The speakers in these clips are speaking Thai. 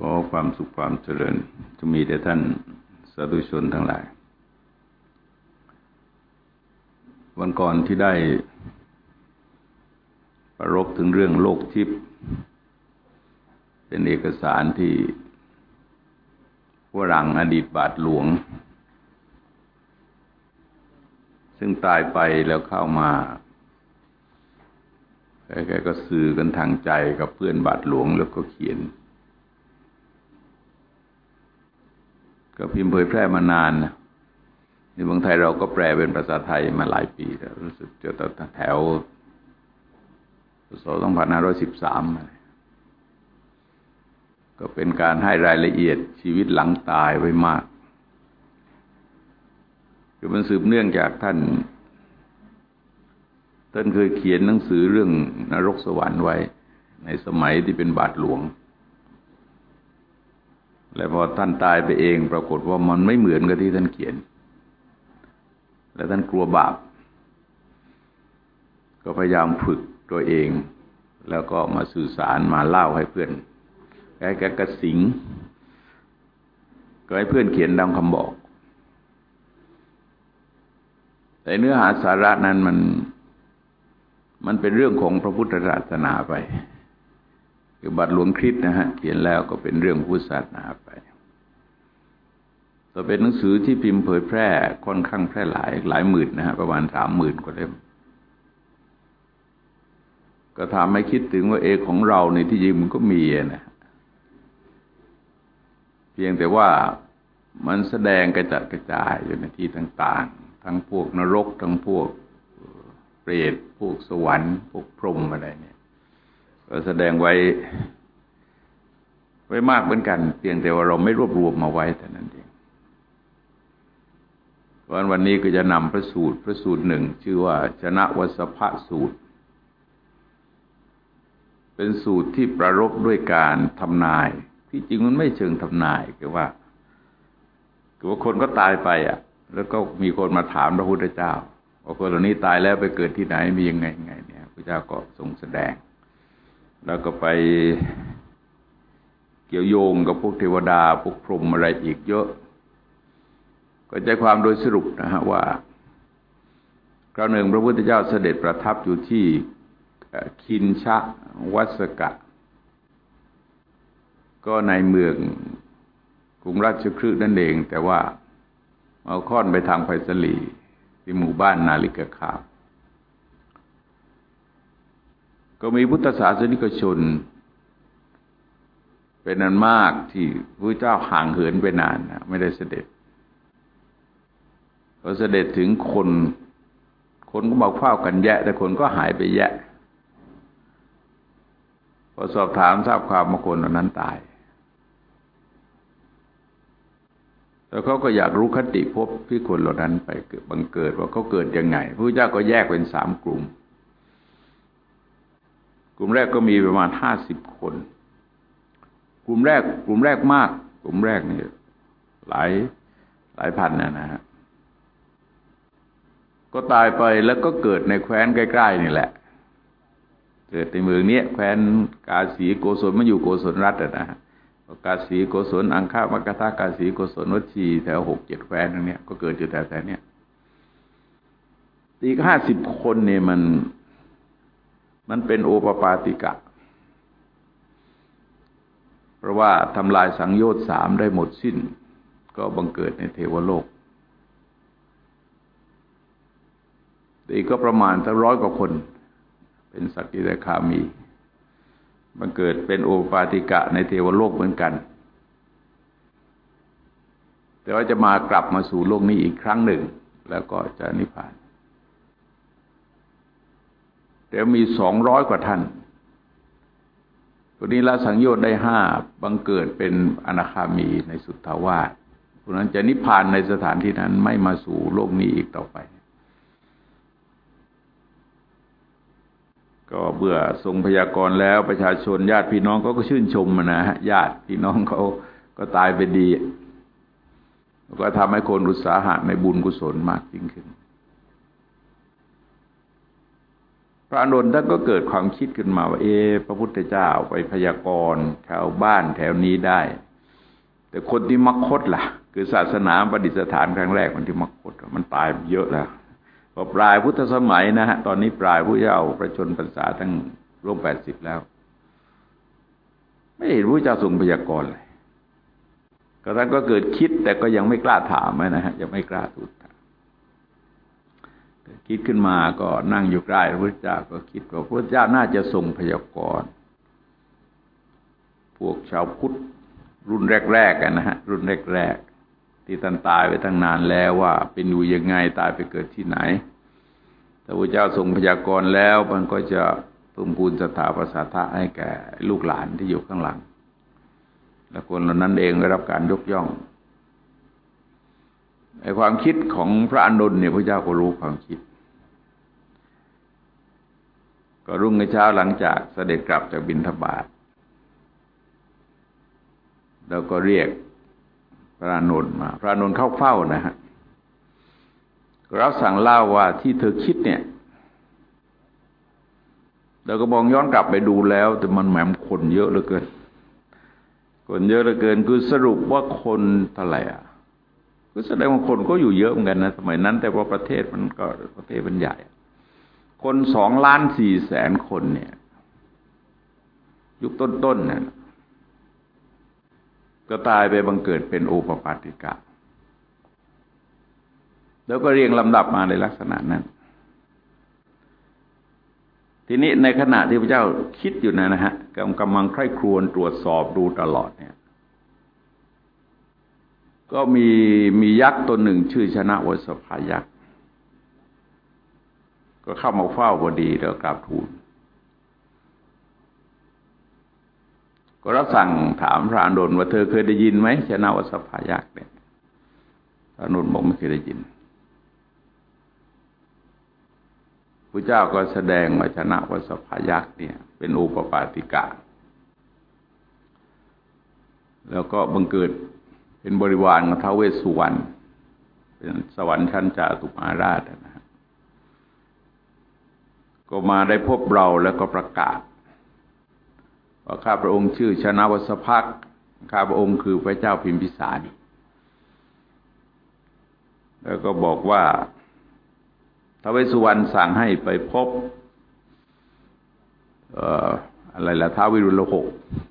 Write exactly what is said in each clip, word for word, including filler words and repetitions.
ขอความสุขความเจริญจะมีแด่ท่านสาธุชนทั้งหลายวันก่อนที่ได้ประรบถึงเรื่องโลกทิพย์เป็นเอกสารที่ฝรั่งอดีตบาทหลวงซึ่งตายไปแล้วเข้ามาใครๆก็สื่อกันทางใจกับเพื่อนบาทหลวงแล้วก็เขียนก็พิมพ์เผยแพร่มานานนะในเมืองไทยเราก็แปลเป็นภาษาไทยมาหลายปีแล้วรู้สึกจะแถวศตวรรษสองพันห้าร้อยสิบสามก็เป็นการให้รายละเอียดชีวิตหลังตายไว้มากคือมันสืบเนื่องจากท่านท่านเคยเขียนหนังสือเรื่องนรกสวรรค์ไว้ในสมัยที่เป็นบาทหลวงและพอท่านตายไปเองปรากฏว่ามันไม่เหมือนกับที่ท่านเขียนและท่านกลัวบาปก็พยายามฝึกตัวเองแล้วก็มาสื่อสารมาเล่าให้เพื่อนแกแกกระสิงก็ให้เพื่อนเขียนตามคำบอกแต่เนื้อหาสาระนั้นมันมันเป็นเรื่องของพระพุทธศาสนาไปคือบาทหลวงคริสต์นะฮะเขียนแล้วก็เป็นเรื่องพุทธศาสนาไปก็เป็นหนังสือที่พิมพ์เผยแพร่ค่อนข้างแพร่หลายหลายหมื่นนะฮะประมาณสามหมื่นกว่าเล่มก็ทำให้คิดถึงว่าเอของเราในที่จริงมันก็มีนะเพียงแต่ว่ามันแสดงกระจัดกระจายอยู่ในที่ต่างๆทั้งพวกนรกทั้งพวกเปรตพวกสวรรค์พวกพรหมอะไรเนี่ยก็แสดงไว้ไว้มากเหมือนกันเพียงแต่ว่าเราไม่รวบรวมมาไว้แต่นั้นเองวันวันนี้ก็จะนำพระสูตรพระสูตรหนึ่งชื่อว่าชนะวสภสูตรเป็นสูตรที่ประรบด้วยการทำนายที่จริงมันไม่เชิงทำนายคือว่าคือว่าคนก็ตายไปอ่ะแล้วก็มีคนมาถามพระพุทธเจ้าว่าคนเหล่านี้ตายแล้วไปเกิดที่ไหนมียังไงไงเนี่ยพระเจ้าก็ทรงแสดงแล้วก็ไปเกี่ยวโยงกับพวกเทวดาพวกพรหมอะไรอีกเยอะก็ใจความโดยสรุปนะฮะว่าคราวหนึ่งพระพุทธเจ้าเสด็จประทับอยู่ที่คินชะวัสกะก็ในเมืองกรุงราชคฤห์นั่นเองแต่ว่าเอาค่อนไปทางไผ่สลีที่หมู่บ้านนาลิกะคาบก็มีพุทธศาสนิกชนเป็นอันมากที่พระเจ้าห่างเหินไปนานนะไม่ได้เสด็จพอเสด็จถึงคนคนก็บอกเฝ้ากันแยะแต่คนก็หายไปแยะพอสอบถามทราบความว่าคนเหล่านั้นตายแล้วเขาก็อยากรู้คติภพที่คนเหล่านั้นไปเกิดบังเกิดว่าเขาเกิดยังไงพระเจ้าก็แยกเป็นสามกลุ่มกลุ่มแรกก็มีประมาณห้าสิบคนกลุ่มแรกกลุ่มแรกมากกลุ่มแรกนี่หลายหลายพันนะนะฮะก็ตายไปแล้วก็เกิดในแคว้นใกล้ๆนี่แหละเกิดในเมืองนี้แคว้นกาสีโกศลมันอยู่โกศลรัฐนะฮะกาสีโกศลอังคามกทากาสีโกศลวัชีแถวหกเจ็ดแคว้นตรงนี้ก็เกิดอยู่แถวๆนี้อีกห้าสิบคนเนี่ยมันมันเป็นโอปปาติกะเพราะว่าทำลายสังโยชน์สามได้หมดสิ้นก็บังเกิดในเทวโลกอีกก็ประมาณสักร้อยกว่าคนเป็นสักกิริคามีบังเกิดเป็นโอปปาติกะในเทวโลกเหมือนกันแต่ว่าจะมากลับมาสู่โลกนี้อีกครั้งหนึ่งแล้วก็จะนิพพานแต่มีสองร้อยกว่าท่านคนนี้ละสังโยชน์ได้ห้าบังเกิดเป็นอนาคามีในสุทธาวาสเพราะนั้นจะนิพพานในสถานที่นั้นไม่มาสู่โลกนี้อีกต่อไปก็เบื่อทรงพยากรณ์แล้วประชาชนญาติพี่น้องก็ชื่นชมนะฮะญาติพี่น้องเขาก็ตายไปดีก็ทำให้คนอุตสาหะในบุญกุศลมากยิ่งขึ้นพระอานนท์ท่านก็เกิดความคิดขึ้นมาว่าเออพระพุทธเจ้าไปพยากรณ์แถวบ้านแถวนี้ได้แต่คนที่มักคดล่ะคือศาสนาประดิษฐานครั้งแรกมันที่มักคดมันตายเยอะแล้วพอปลายพุทธสมัยนะฮะตอนนี้ปลายพุทธเจ้าประชนพรรษาตั้งร่วมแปดสิบแล้วไม่เห็นพระเจ้าทรงพยากรณ์เลยก็ท่านก็เกิดคิดแต่ก็ยังไม่กล้าถามนะฮะยังไม่กล้าทูลถามคิดขึ้นมาก็นั่งอยู่ใกล้พระพุทธเจ้าก็คิดว่าพระพุทธเจ้าน่าจะทรงพยากรณ์พวกชาวพุทธรุ่นแรกๆกันนะฮะรุ่นแรกๆที่ท่านตายไปตั้งนานแล้วว่าเป็นอยู่ยังไงตายไปเกิดที่ไหนถ้าพระเจ้าทรงพยากรณ์แล้วมันก็จะเพิ่มพูนศรัทธาประสาทะให้แก่ลูกหลานที่อยู่ข้างหลังและคนเหล่านั้นเองได้รับการยกย่องไอ้ความคิดของพระอานนท์เนี่ยพระเจ้าก็รู้ความคิดก็รุ่งเช้าหลังจากเสด็จกลับจากบิณฑบาตแล้วก็เรียกพระอานนท์มาพระอานนท์เข้าเฝ้านะฮะก็รับสั่งเล่าว่าที่เธอคิดเนี่ยเราก็มองย้อนกลับไปดูแล้วแต่มันแหมคนเยอะเหลือเกินคนเยอะเหลือเกินคือสรุปว่าคนเท่าไหร่อ่ะก็แสดงว่าคนก็อยู่เยอะเหมือนกันนะสมัยนั้นแต่ว่าประเทศมันก็ประเทศมันใหญ่คนสองล้านสี่แสนคนเนี่ยยุคต้นๆเนี่ยก็ตายไปบังเกิดเป็นโอปปาติกะแล้วก็เรียงลำดับมาในลักษณะนั้นทีนี้ในขณะที่พระเจ้าคิดอยู่นะนะฮะกำลังใคร่ครวญตรวจสอบดูตลอดเนี่ยก็มีมียักษ์ตัวหนึ่งชื่อชนะวสภายักษ์ก็เข้ามาเฝ้าพอดีแล้วกราบทูลก็รับสั่งถามพระอานนท์ว่าเธอเคยได้ยินไหมชนะวสภายักษ์เนี่ยพระอานนท์บอกไม่เคยได้ยินพระเจ้าก็แสดงว่าชนะวสภายักษ์เนี่ยเป็นโอปปาติกะแล้วก็บังเกิดเป็นบริวารของท้าวเวสสุวรรณเป็นสวรรค์ชั้นจาตุมาราชนะฮะก็มาได้พบเราแล้วก็ประกาศว่าข้าพระองค์ชื่อชนะวสภักดิ์ข้าพระองค์คือพระเจ้าพิมพิสารแล้วก็บอกว่าท้าวเวสสุวรรณสั่งให้ไปพบเอ่ออะไรล่ะท้าววิรุฬหก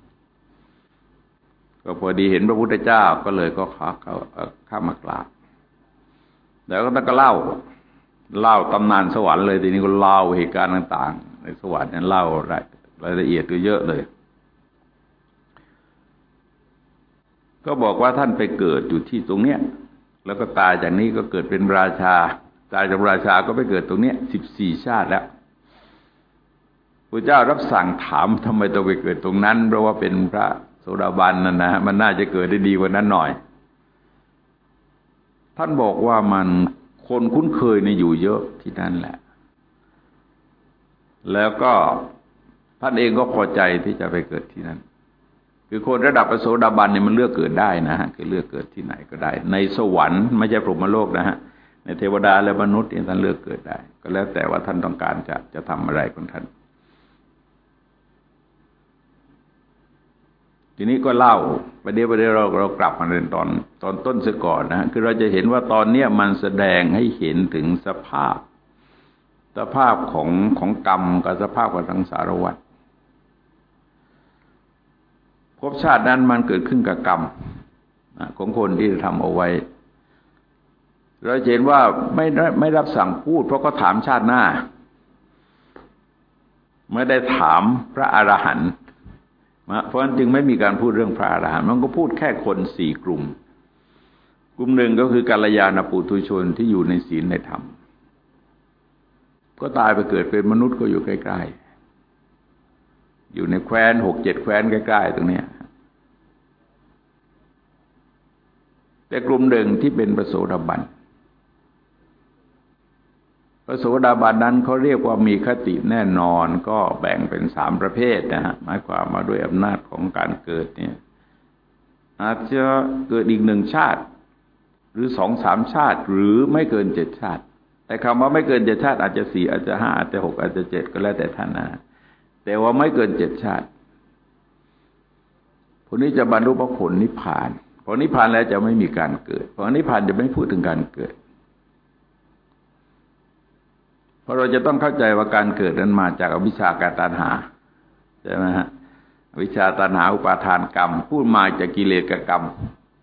ก็พอดีเห็นพระพุทธเจ้าก็เลยก็เข้าเข้าเข้ามากราบแล้วก็ต้องก็เล่าเล่าตำนานสวรรค์เลยทีนี้ก็เล่าเหตุการณ์ต่างๆในสวรรค์นั้นเล่ารายละเอียดเยอะเลยก็บอกว่าท่านไปเกิดอยู่ที่ตรงเนี้ยแล้วก็ตายจากนี้ก็เกิดเป็นราชาตายจากราชาก็ไปเกิดตรงเนี้ยสิบสี่ชาติแล้วพระเจ้ารับสั่งถามทำไมต้องไปเกิดตรงนั้นเพราะว่าเป็นพระโสดาบันนั่นนะมันน่าจะเกิดได้ดีกว่านั้นหน่อยท่านบอกว่ามันคนคุ้นเคยเนี่ยอยู่เยอะที่นั่นแหละแล้วก็ท่านเองก็พอใจที่จะไปเกิดที่นั่นคือคนระดับพระโสดาบันเนี่ยมันเลือกเกิดได้นะฮะคือเลือกเกิดที่ไหนก็ได้ในสวรรค์ไม่ใช่พรหมโลกนะฮะในเทวดาและมนุษย์เนี่ยท่านเลือกเกิดได้ก็แล้วแต่ว่าท่านต้องการจะจะทำอะไรของท่านทีนี้ก็เล่าประเดี๋ยวประเดี๋ยวเราเรากลับมาเรียนตอนตอนต้นซะก่อนนะคือเราจะเห็นว่าตอนเนี้ยมันแสดงให้เห็นถึงสภาพสภาพของของกรรมกับสภาพของสังสารวัฏภพชาตินั้นมันเกิดขึ้นกับกรรมของคนที่ทำเอาไว้เราเห็นว่าไม่ได้ไม่รับสั่งพูดเพราะก็ถามชาติหน้าไม่ได้ถามพระอรหันต์เพราะฉะนั้นจึงไม่มีการพูดเรื่องพระอรหันต์มันก็พูดแค่คนสี่กลุ่มกลุ่มหนึ่งก็คือกัลยาณปุถุชนที่อยู่ในศีลในธรรมก็ตายไปเกิดเป็นมนุษย์ก็อยู่ใกล้ๆอยู่ในแคว้นหกเจ็ดแคว้นใกล้ๆตรงเนี้ยแต่กลุ่มหนึ่งที่เป็นพระโสดาบันพระโสดาบันนั้นเขาเรียกว่ามีคติแน่นอนก็แบ่งเป็นสามประเภทนะฮะหมายความมาด้วยอำนาจของการเกิดเนี่ยอาจจะเกิดอีกหนึ่งชาติหรือสองสามชาติหรือไม่เกินเจ็ดชาติแต่คำว่าไม่เกินเจ็ดชาติอาจจะสี่อาจจะห้าอาจจะหกอาจจะเจ็ดก็แล้วแต่ท่านนะแต่ว่าไม่เกินเจ็ดชาติคนนี้จะบรรลุพระผลนิพพานพอนิพพานแล้วจะไม่มีการเกิดเพราะนิพพานจะไม่พูดถึงการเกิดเพราะเราจะต้องเข้าใจว่าการเกิดนั้นมาจากอวิชชากับตัณหาใช่ไหมฮะอวิชชาตัณหาอุปาทานกรรมพูดมาจากกิเลสกับกรรม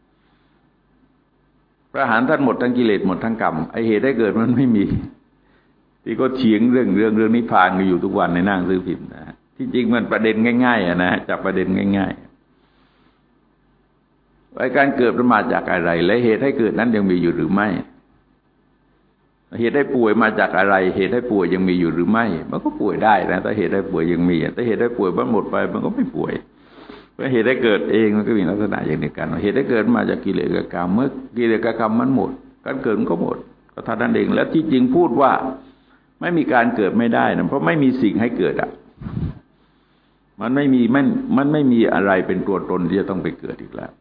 พระอรหันต์ท่านหมดทั้งกิเลสหมดทั้งกรรมไอเหตุให้เกิดมันไม่มีที่ก็เถียงเรื่องเรื่องเรื่องนิพพานกันอยู่ทุกวันในหนังสือพิมพ์นะที่จริงมันประเด็นง่ายๆนะจับประเด็นง่ายๆไอการเกิดมันมาจากอะไรและเหตุให้เกิดนั้นยังมีอยู่หรือไม่เหตุให้ป่วยมาจากอะไรเหตุให้ป่วยยังมีอยู่หรือไม่มันก็ป่วยได้นะถ้าเหตุให้ป่วยยังมีแต่เหตุให้ป่วยมันหมดไปมันก็ไม่ป่วยเพราะเหตุให้เกิดเองมันก็มีลักษณะอย่างเดียวกันเหตุให้เกิดมาจากกิเลสกับกรรมเมื่อกิเลสกับกรรมมันหมดการเกิดมันก็หมดก็เท่านั้นเองแล้วที่จริงพูดว่าไม่มีการเกิดไม่ได้นะเพราะไม่มีสิ่งให้เกิดอ่ะมันไม่มีมันมันไม่มีอะไรเป็นตัวตนที่จะต้องไปเกิดอีกแล้ว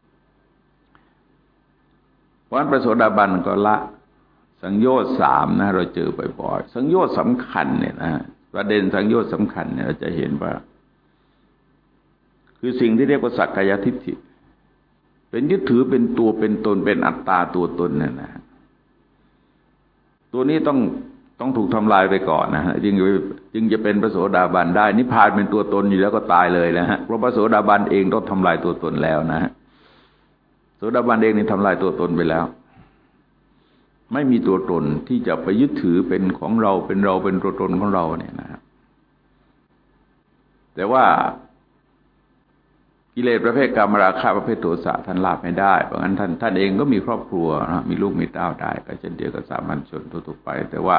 เพราะฉะนั้นพระโสดาบันก็ละสังโยชน์สามนะเราเจอบ่อยๆสังโยชน์สำคัญเนี่ยนะประเด็นสังโยชน์สำคัญเนี่ยเราจะเห็นว่าคือสิ่งที่เรียกว่าสักกายทิฏฐิเป็นยึดถือเป็นตัวเป็นตนเป็นอัตตาตัวตนเนี่ยนะตัวนี้ต้องต้องถูกทำลายไปก่อนนะฮะจึงจึงจะเป็นพระโสดาบันได้นิพพานเป็นตัวตนอยู่แล้วก็ตายเลยนะฮะเพราะพระโสดาบันเองต้องทำลายตัวตนแล้วนะฮะโสดาบันเองนี่ทำลายตัวตนไปแล้วไม่มีตัวตนที่จะไปยึดถือเป็นของเราเป็นเราเป็นตัวตนของเราเนี่ยนะครับแต่ว่ากิเลสประเภทกามราคะประเภทโทสะท่านละไม่ได้เพราะงั้นท่านท่านเองก็มีครอบครัวนะมีลูกมีเต้าได้ก็เช่นเดียวกับสามัญชนทั่วๆไปแต่ว่า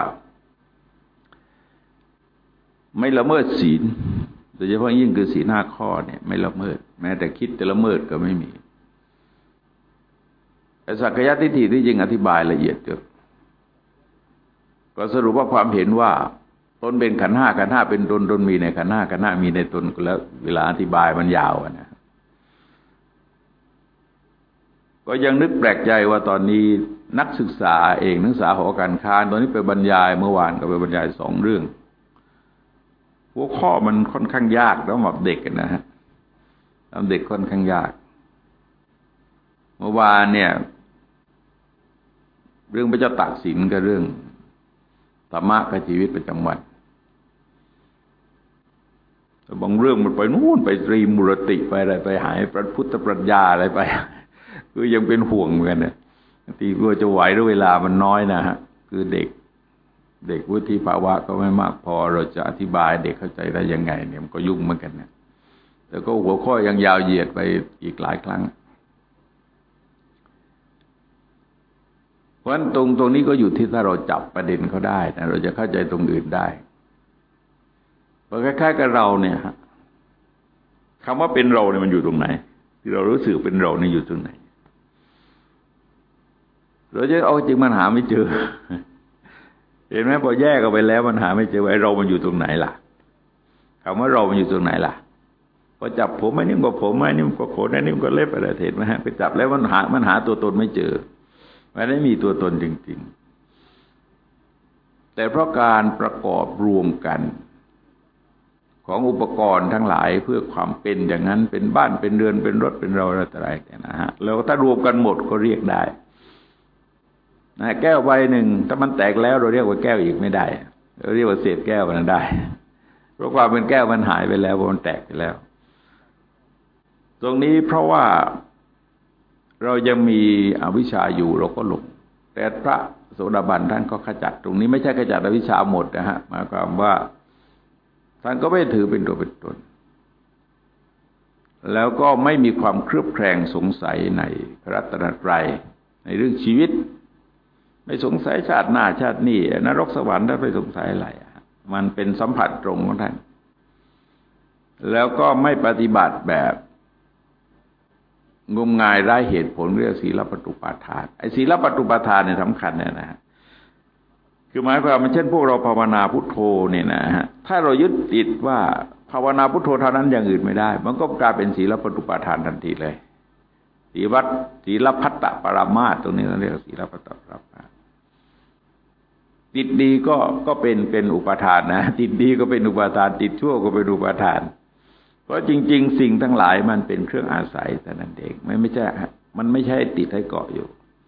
ไม่ละเมิดศีลโดยเฉพาะยิ่งคือศีลห้าข้อเนี่ยไม่ละเมิดแม้แต่คิดจะละเมิดก็ไม่มีแต่สักกายทิฏฐิที่จริงอธิบายละเอียดเยอะก็สรุปว่าความเห็นว่าตนเป็นขันธ์ห้าขันธ์ห้าเป็นตนตนมีในขันธ์ห้าขันธ์ห้ามีในตนก็แล้วเวลาอธิบายมันยาวนะก็ยังนึกแปลกใจว่าตอนนี้นักศึกษาเองนักศึกษาหอการค้าตอนนี้ไปบรรยายเมื่อวานก็ไปบรรยายสองเรื่องหัวข้อมันค่อนข้างยากสำหรับเด็กนะฮะสำหรับเด็กค่อนข้างยากเมื่อวานเนี่ยเรื่องพระเจ้าตากสินกับเรื่องธรรมะกับชีวิตประจำวันแต่บางเรื่องมันไปนู่นไปตรีมุรติไปอะไรไปหายพระพุทธปรัชญาอะไรไปคือยังเป็นห่วงเหมือนกันเนี่ยทีกลัวจะไหวด้วยเวลามันน้อยนะฮะคือเด็กเด็กวุฒิภาวะก็ไม่มากพอเราจะอธิบายเด็กเข้าใจได้ยังไงเนี่ยมันก็ยุ่งเหมือนกันเนี่ยแต่ก็หัวข้อยังยาวเหยียดไปอีกหลายครั้งเพราะฉะนั้นตรงตรงนี้ก็อยู่ที่ถ้าเราจับประเด็นเขาได้นะเราจะเข้าใจตรงอื่นได้เพราะคล้ายๆกับเราเนี่ยฮะคำว่าเป็นเราเนี่ยมันอยู่ตรงไหนที่เรารู้สึกเป็นเราเนี่ยอยู่ตรงไหนเราจะเอาจริงมันหาไม่เจอเห็นไหมพอแยกออกไปแล้วมันหาไม่เจอไอ้เรามันอยู่ตรงไหนล่ะคำว่าเรามันอยู่ตรงไหนล่ะพอจับผมไอ้นี่มันก็ผมไอ้นี่มันก็ขนไอ้นี่มันก็เล็บอะไรเห็นไหมฮะไปจับแล้วมันหามันหาตัวตนไม่เจอมันไม่มีตัวตนจริงๆแต่เพราะการประกอบรวมกันของอุปกรณ์ทั้งหลายเพื่อความเป็นอย่างนั้นเป็นบ้านเป็นเรือนเป็นรถเป็นเราอะไรๆนะฮะแล้วถ้ารวมกันหมดก็เรียกได้นะแก้วใบหนึ่งถ้ามันแตกแล้วเราเรียกว่าแก้วอีกไม่ได้เราเรียกว่าเศษแก้วมันได้เพราะความเป็นแก้วมันหายไปแล้วมันแตกไปแล้วตรงนี้เพราะว่าเรายังมีอวิชชาอยู่เราก็หลงแต่พระโสดาบันท่านก็ขจัดตรงนี้ไม่ใช่ขจัดอวิชชาหมดนะฮะหมายความว่าท่านก็ไม่ถือเป็นตัวเป็นตนแล้วก็ไม่มีความเครือบแคลงสงสัยในพระรัตนตรัยในเรื่องชีวิตไม่สงสัยชาติหน้าชาตินี้นรกสวรรค์ท่านไม่สงสัยอะไรมันเป็นสัมผัสตรงของท่านแล้วก็ไม่ปฏิบัติแบบงมงายไร้เหตุผลเรื่องศีลปฏิปทานไอ้ศีลปฏิปทานเนี่ยสำคัญเนี่ยนะคือหมายความว่าเช่นพวกเราภาวนาพุทโธเนี่ยนะฮะถ้าเรายึดติดว่าภาวนาพุทโธเท่านั้นอย่างอื่นไม่ได้มันก็กลายเป็นศีลปฏิปทานทันทีเลยศีวัตศีลพัตตปรามาสตรงนี้เราเรียกศีลพัตตปรามาสติดดีก็ก็เป็นเป็นอุปทานนะติดดีก็เป็นอุปทานติดชั่วก็เป็นอุปทานเพราะจริงๆสิ่งทั้งหลายมันเป็นเครื่องอาศัยแต่นั้นเองไม่ไม่ใช่มันไม่ใช่ติดให้เกาะอยู่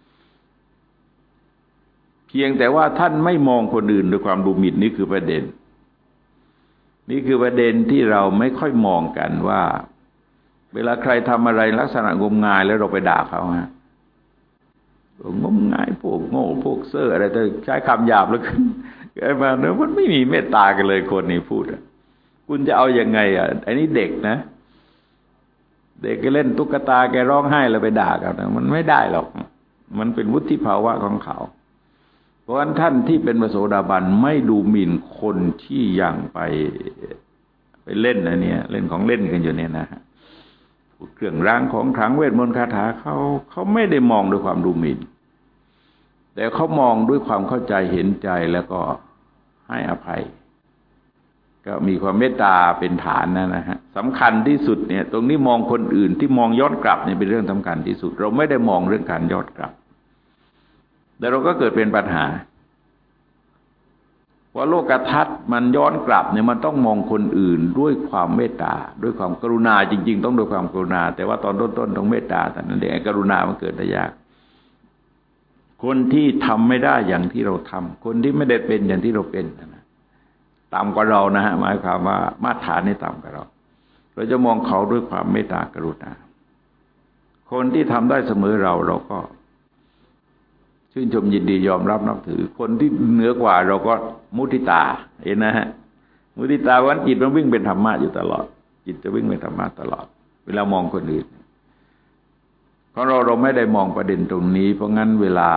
เพียงแต่ว่าท่านไม่มองคนอื่นด้วยความดูหมิ่นนี่คือประเด็นนี่คือประเด็นที่เราไม่ค่อยมองกันว่าเวลาใครทำอะไรลักษณะงมงายแล้วเราไปด่าเขาฮะงมงายพวกโง่พวกเซ่ออะไรแต่ใช้คำหยาบแล้วกันไอ้มาเนอะมันไม่มีเมตตากันเลยคนนี้พูดอ่ะคุณจะเอายังไงอ่ะไอ้นี่เด็กนะเด็กก็เล่นตุ๊กตาแกร้องไห้แล้วไปด่ากันนะมันไม่ได้หรอกมันเป็นวุฒิภาวะของเขาเพราะฉะนั้นท่านที่เป็นพระโสดาบันไม่ดูหมิ่นคนที่ยังไปไปเล่นอันเนี้ยเล่นของเล่นกันอยู่เนี่ยนะฮะเครื่องรางของขลังเวทมนต์คาถาเขาเขาไม่ได้มองด้วยความดูหมิ่นแต่เขามองด้วยความเข้าใจเห็นใจแล้วก็ให้อภัยก็มีความเมตตาเป็นฐานนะนะฮะสำคัญที่สุดเนี่ยตรงนี้มองคนอื่นที่มองย้อนกลับเนี่ยเป็นเรื่องสำคัญที่สุดเราไม่ได้มองเรื่องการย้อนกลับแต่เราก็เกิดเป็นปัญหาว่าโลกทัศน์มันย้อนกลับเนี่ยมันต้องมองคนอื่นด้วยความเมตตาด้วยความกรุณาจริงๆต้องด้วยความกรุณาแต่ว่าตอนต้นๆต้องเมตตาแต่นั้นเองกรุณามันเกิดได้ยากคนที่ทำไม่ได้อย่างที่เราทำคนที่ไม่ได้เป็นอย่างที่เราเป็นนะต่ำกว่าเรานะฮะหมายความว่ามาตรฐานนี่ต่ำกว่าเราเราจะมองเขาด้วยความเมตตากรุณาคนที่ทำได้เสมอเราเราก็ชื่นชมยินดียอมรับนับถือคนที่เหนือกว่าเราก็มุทิตาเห็นนะฮะมุทิตาวันจิตมันวิ่งเป็นธรรมะอยู่ตลอดจิตจะวิ่งเป็นธรรมะตลอดเวลามองคนอื่นเพราะเราเราไม่ได้มองประเด็นตรงนี้เพราะงั้นเวลา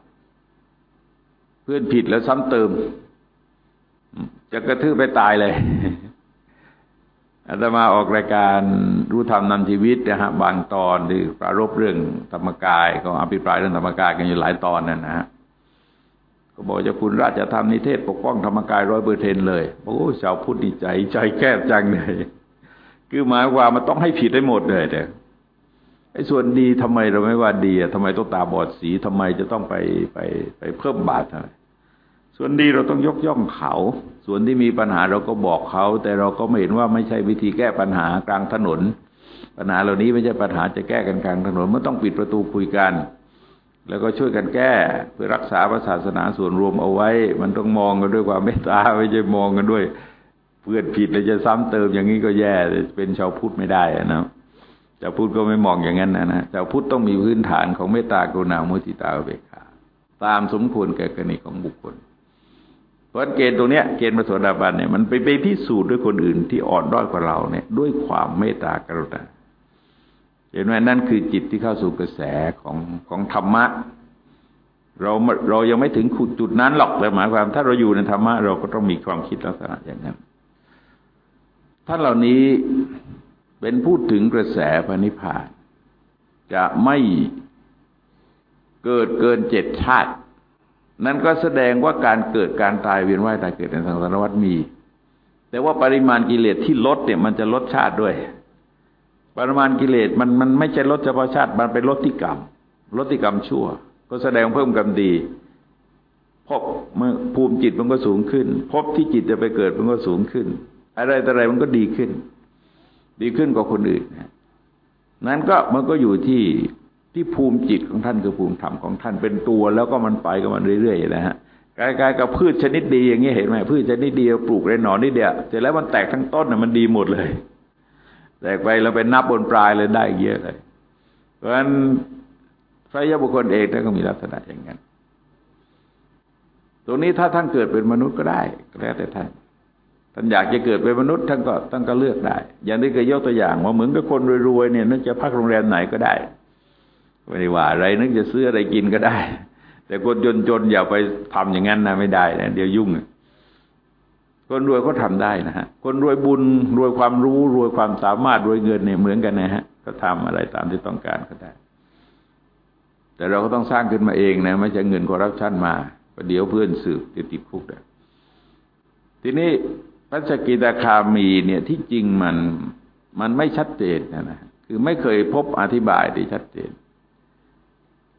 เพื่อนผิดแล้วซ้ำเติมจะกระทืบไปตายเลยอาตมาออกรายการรู้ธรรมนำชีวิตนะฮะบางตอนที่ปรารภเรื่องธรรมกายก็อภิปรายเรื่องธรรมกายกันอยู่หลายตอนนั่นนะฮะก็บอกจะคุณราชธรรมนิเทศปกป้องธรรมกายร้อยเปอร์เซ็นต์เลยโอ้ชาวพุทธดีใจใจแคบจังเลยคือหมายความมันต้องให้ผิดได้หมดเลยแต่ไอ้ส่วนดีทำไมเราไม่ว่าดีอ่ะทำไมต้องตาบอดสีทำไมจะต้องไปไปไปเพิ่มบาปอะไรส่วนดีเราต้องยกย่องเขาส่วนที่มีปัญหาเราก็บอกเขาแต่เราก็ไม่เห็นว่าไม่ใช่วิธีแก้ปัญหากลางถนนปัญหาเหล่านี้ไม่ใช่ปัญหาจะแก้กันกลางถนนมันต้องปิดประตูคุยกันแล้วก็ช่วยกันแก้เพื่อรักษาศาสนาส่วนรวมเอาไว้มันต้องมองกันด้วยความเมตตาไม่ใช่มองกันด้วยเพื่อนผิดแล้วจะซ้ำเติมอย่างนี้ก็แย่เป็นชาวพุทธไม่ได้นะชาวพุทธก็ไม่มองอย่างนั้นนะนะชาวพุทธต้องมีพื้นฐานของเมตตากรุณามุทิตาอุเบกขาตามสมควรแก่กรณีของบุคคลเพราะเกณฑ์ตรงเนี้ยเกณฑ์พระโสดาบันเนี่ยมันไปไปพิสูจน์ด้วยคนอื่นที่อ่อนด้อยกว่าเราเนี่ยด้วยความเมตตากรุณาเห็นไหมนั่นคือจิตที่เข้าสู่กระแสของของธรรมะเราเรายังไม่ถึงจุดนั้นหรอกแต่หมายความถ้าเราอยู่ในธรรมะเราก็ต้องมีความคิดลักษณะอย่างนั้นท่านเหล่านี้เป็นพูดถึงกระแสพระนิพพานจะไม่เกิดเกินเจ็ดชาตินั่นก็แสดงว่าการเกิดการตายเวียนว่ายตายเกิดในสังสารวัฏมีแต่ว่าปริมาณกิเลสที่ลดเนี่ยมันจะลดชาติด้วยปริมาณกิเลสมันมันไม่ใช่ลดเฉพาะชาติมันเป็นลดที่กรรมลดที่กรรมชั่วก็แสดงเพิ่มกรรมดีพบเมื่อภูมิจิตมันก็สูงขึ้นพบที่จิตจะไปเกิดมันก็สูงขึ้นอะไรแต่อะไรมันก็ดีขึ้นดีขึ้นกว่าคนอื่นนั้นก็มันก็อยู่ที่ที่ภูมิจิตของท่านคือภูมิธรรมของท่านเป็นตัวแล้วก็มันไปกับมันเรื่อยๆนะฮะคล้ายๆกับพืชชนิดดีอย่างนี้เห็นไหมพืชชนิดดีปลูกในหนอนนิดเดียวเสร็จแล้วมันแตกทั้งต้นน่ะมันดีหมดเลยแตกไปเราไปนับบนปลายเลยได้เยอะเลยเพราะฉะนั้นพระยะบุคคลเอกท่านก็มีลักษณะอย่างนั้นตรงนี้ถ้าท่านเกิดเป็นมนุษย์ก็ได้ก็แล้วแต่ท่านท่านอยากจะเกิดเป็นมนุษย์ท่านก็ท่านก็เลือกได้อย่างที่เคยยกตัวอย่างว่าเหมือนกับคนรวยๆเนี่ยนึกจะพักโรงแรมไหนก็ได้ไม่ได้ว่าอะไรนึกจะซื้ออะไรกินก็ได้แต่คนจนๆอย่าไปทำอย่างนั้นนะไม่ได้นะเดี๋ยวยุ่งคนรวยเขาทำได้นะฮะคนรวยบุญรวยความรู้รวยความสามารถรวยเงินเนี่ยเหมือนกันนะฮะก็ทำอะไรตามที่ต้องการก็ได้แต่เราก็ต้องสร้างขึ้นมาเองนะไม่ใช่เงินคอร์รัปชันมาประเดี๋ยวเพื่อนสืบจะติดคุกได้ทีนี้พระสกิทาคามีเนี่ยที่จริงมันมันไม่ชัดเจนนะนะคือไม่เคยพบอธิบายที่ชัดเจน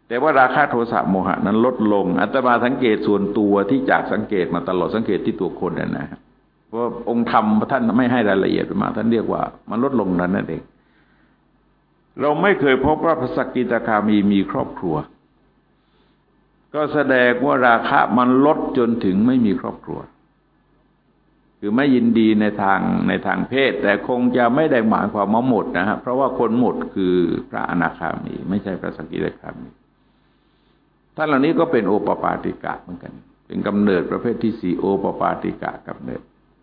แต่ว่าราคะโทสะโมหะนั้นลดลงอาตมาสังเกตส่วนตัวที่จากสังเกตมาตลอดสังเกตที่ตัวคนนั่นนะเพราะองค์ธรรมท่านไม่ให้รายละเอียดมาท่านเรียกว่ามันลดลงนั้นนั่นเองเราไม่เคยพบว่าพระสกิทาคามีมีครอบครัวก็แสดงว่าราคะมันลดจนถึงไม่มีครอบครัวคือไม่ยินดีในทางในทางเพศแต่คงจะไม่ได้หมายความว่าหมดนะฮะเพราะว่าคนหมดคือพระอนาคามีไม่ใช่พระสกิทาคามีท่านเหล่านี้ก็เป็นโอปปาติกะเหมือนกันเป็นกำเนิดประเภทที่สี่โอปปาติกะกำเนิด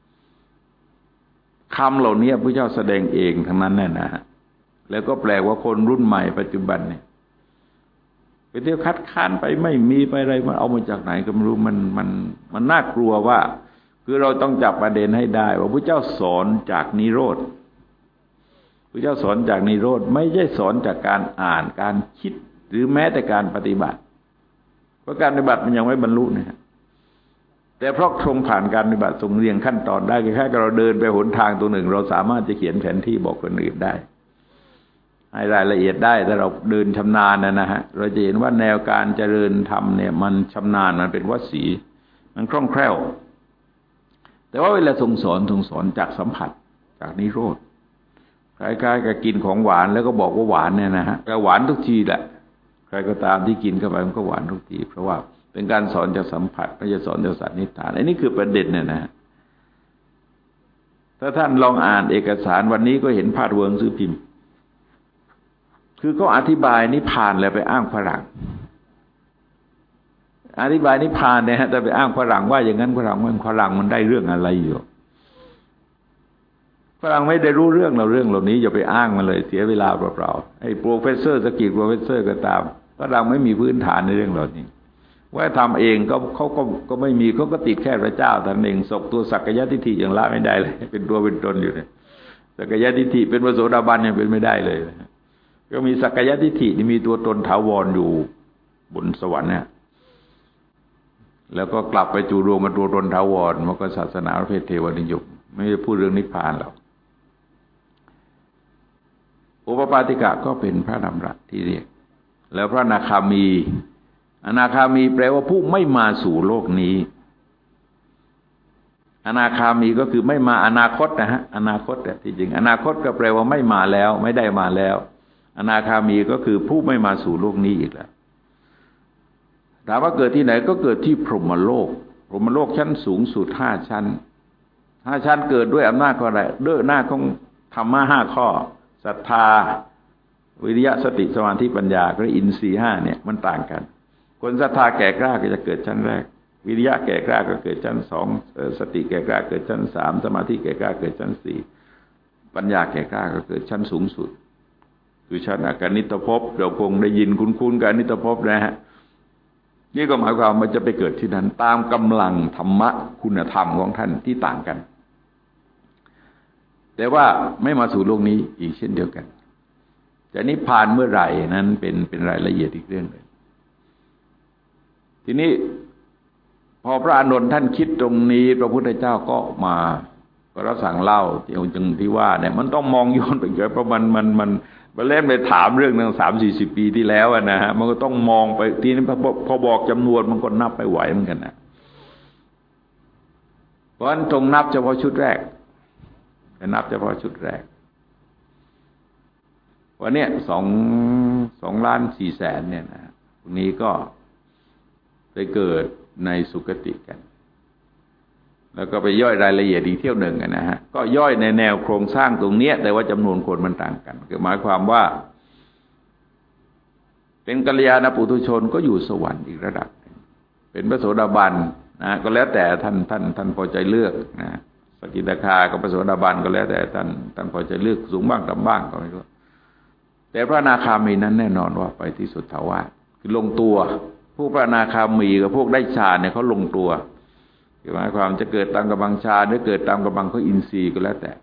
คำเหล่านี้พระเจ้าแสดงเองทั้งนั้นแน่นะฮะแล้วก็แปลว่าคนรุ่นใหม่ปัจจุบันเนี่ยไปเที่ยวคัดค้านไปไม่มีไปอะไรมันเอามาจากไหนก็ไม่รู้มันมันมันน่ากลัวว่าคือเราต้องจับประเด็นให้ได้ว่าพระเจ้าสอนจากนิโรธพระเจ้าสอนจากนิโรธไม่ใช่สอนจากการอ่านการคิดหรือแม้แต่การปฏิบัติเพราะการปฏิบัติมันยังไม่บรรลุนะฮะแต่เพราะทรงผ่านการปฏิบัติทรงเรียงขั้นตอนได้แค่เราเดินไปหนทางตัวหนึ่งเราสามารถจะเขียนแผนที่บอกคนอื่นได้ให้รายละเอียดได้แต่เราเดินชำนาญนะนะฮะเราจะเห็นว่าแนวการเจริญธรรมเนี่ยมันชำนาญมันเป็นวสีมันคล่องแคล่วแต่ว่าเวลาทรงสอนทรงสอนจากสัมผัสจากนิโรธคล้ายๆกับกินของหวานแล้วก็บอกว่าหวานเนี่ยนะฮะก็หวานทุกทีแหละใครก็ตามที่กินเข้าไปมันก็หวานทุกทีเพราะว่าเป็นการสอนจากสัมผัสไม่ใช่สอนจากสันนิษฐานอันนี้คือประเด็นเนี่ยนะฮะถ้าท่านลองอ่านเอกสารวันนี้ก็เห็นพาดหัวหนังสือพิมพ์คือเขาอธิบายนิพพานแล้วไปอ้างฝรั่งอธิบายนิพพานเนี่ยฮะแต่ไปอ้างฝรั่งว่าอย่างนั้นฝรั่งมันฝรั่งมันได้เรื่องอะไรอยู่ฝรั่งไม่ได้รู้เรื่องเราเรื่องเหล่านี้อย่าไปอ้างมันเลยเสียเวลาเปล่าๆไอ้โปรเฟสเซอร์สกิลโปรเฟสเซอร์ก็ตามฝรั่งไม่มีพื้นฐานในเรื่องเหล่านี้ว่าทำเองก็เขาก็ก็ไม่มีเขาก็ติดแค่พระเจ้าแต่เองศกตัวสักกายทิฏฐิอย่างละไม่ได้เลยเป็นตัวเป็นตนอยู่เนี่ยสักกายทิฏฐิเป็นพระโสดาบันยังเป็นไม่ได้เลยก็มีสักกายทิฏฐิที่มีตัวตนถาวรอยู่บนสวรรค์เนี่ยแล้วก็กลับไปจูรวมมาตัวตนถาวรมันก็ศาสนาประเภทเทวนิยมไม่ได้พูดเรื่องนิพพานหรอกโอปปาติกะก็เป็นพระดำรัสที่เรียกแล้วพระอนาคามีอนาคามีแปลว่าผู้ไม่มาสู่โลกนี้อนาคามีก็คือไม่มาอนาคตนะฮะอนาคตแต่ที่จริงอนาคตก็แปลว่าไม่มาแล้วไม่ได้มาแล้วอนาคามีก็คือผู้ไม่มาสู่โลกนี้อีกแล้วถามว่าเกิดที่ไหนก็เกิดที่พรหมโลกพรหมโลกชั้นสูงสุดห้าชั้นห้าชั้นเกิดด้วยอำนาจของอะไรด้วยอำนาจของธรรมะห้าข้อศรัทธาวิริยะสติสมาธิปัญญาก็อินทรีย์ห้าเนี่ยมันต่างกันคนศรัทธาแก่กล้าก็จะเกิดชั้นแรกวิริยะแก่กล้าก็เกิดชั้นสองสติแก่กล้าเกิดชั้นสามสมาธิแก่กล้าเกิดชั้นสี่ปัญญาแก่กล้าก็เกิดชั้นสูงสุดคือชั้นอากานิตภพเราคงได้ยินคุ้นๆกับอนิตภพนะฮะนี่ก็หมายความว่าจะไปเกิดที่นั้นตามกำลังธรรมะคุณธรรมของท่านที่ต่างกันแต่ว่าไม่มาสู่โลกนี้อีกเช่นเดียวกันจะนิพพานเมื่อไหร่นั้นเป็นเป็นรายละเอียดอีกเรื่องหนึ่งทีนี้พอพระอานนท์ท่านคิดตรงนี้พระพุทธเจ้าก็มาก็รับสั่งเล่าที่องค์จึงที่ว่าเนี่ยมันต้องมองย้อนไปเกิดเพราะมันมันมันมาเล่นไปถามเรื่องนึงสามสี่สิบปีที่แล้วนะฮะมันก็ต้องมองไปทีนี้พอพอบอกจำนวนมันก็นับไปไหวเหมือนกันนะเพราะฉะนั้นตรงนับเฉพาะชุดแรกแต่นับเฉพาะชุดแรกวันนี้สองสองล้านสี่แสนเนี่ยนะตรงนี้ก็ไปเกิดในสุคติกันแล้วก็ไปย่อยรายละเอียดอีกเที่ยวหนึ่งนะฮะก็ย่อยในแนวโครงสร้างตรงเนี้ยแต่ว่าจำนวนคนมันต่างกันคือหมายความว่าเป็นกัลยาณปุถุชนก็อยู่สวรรค์อีกระดับเป็นพระโสดาบันนะก็แล้วแต่ท่านท่านท่านพอใจเลือกนะสกิทาคากับพระโสดาบันก็แล้วแต่ท่านท่านพอใจเลือกสูงบ้างต่ำบ้างก็ไม่รู้แต่พระอนาคามีนั้นแน่นอนว่าไปที่สุทธาวาสคือลงตัวผู้พระอนาคามีกับพวกได้ฌานเนี่ยเขาลงตัวหมายความจะเกิดตามกำลังฌานหรือเกิดตามกำลังของอินทรีย์ก็แล้วแต่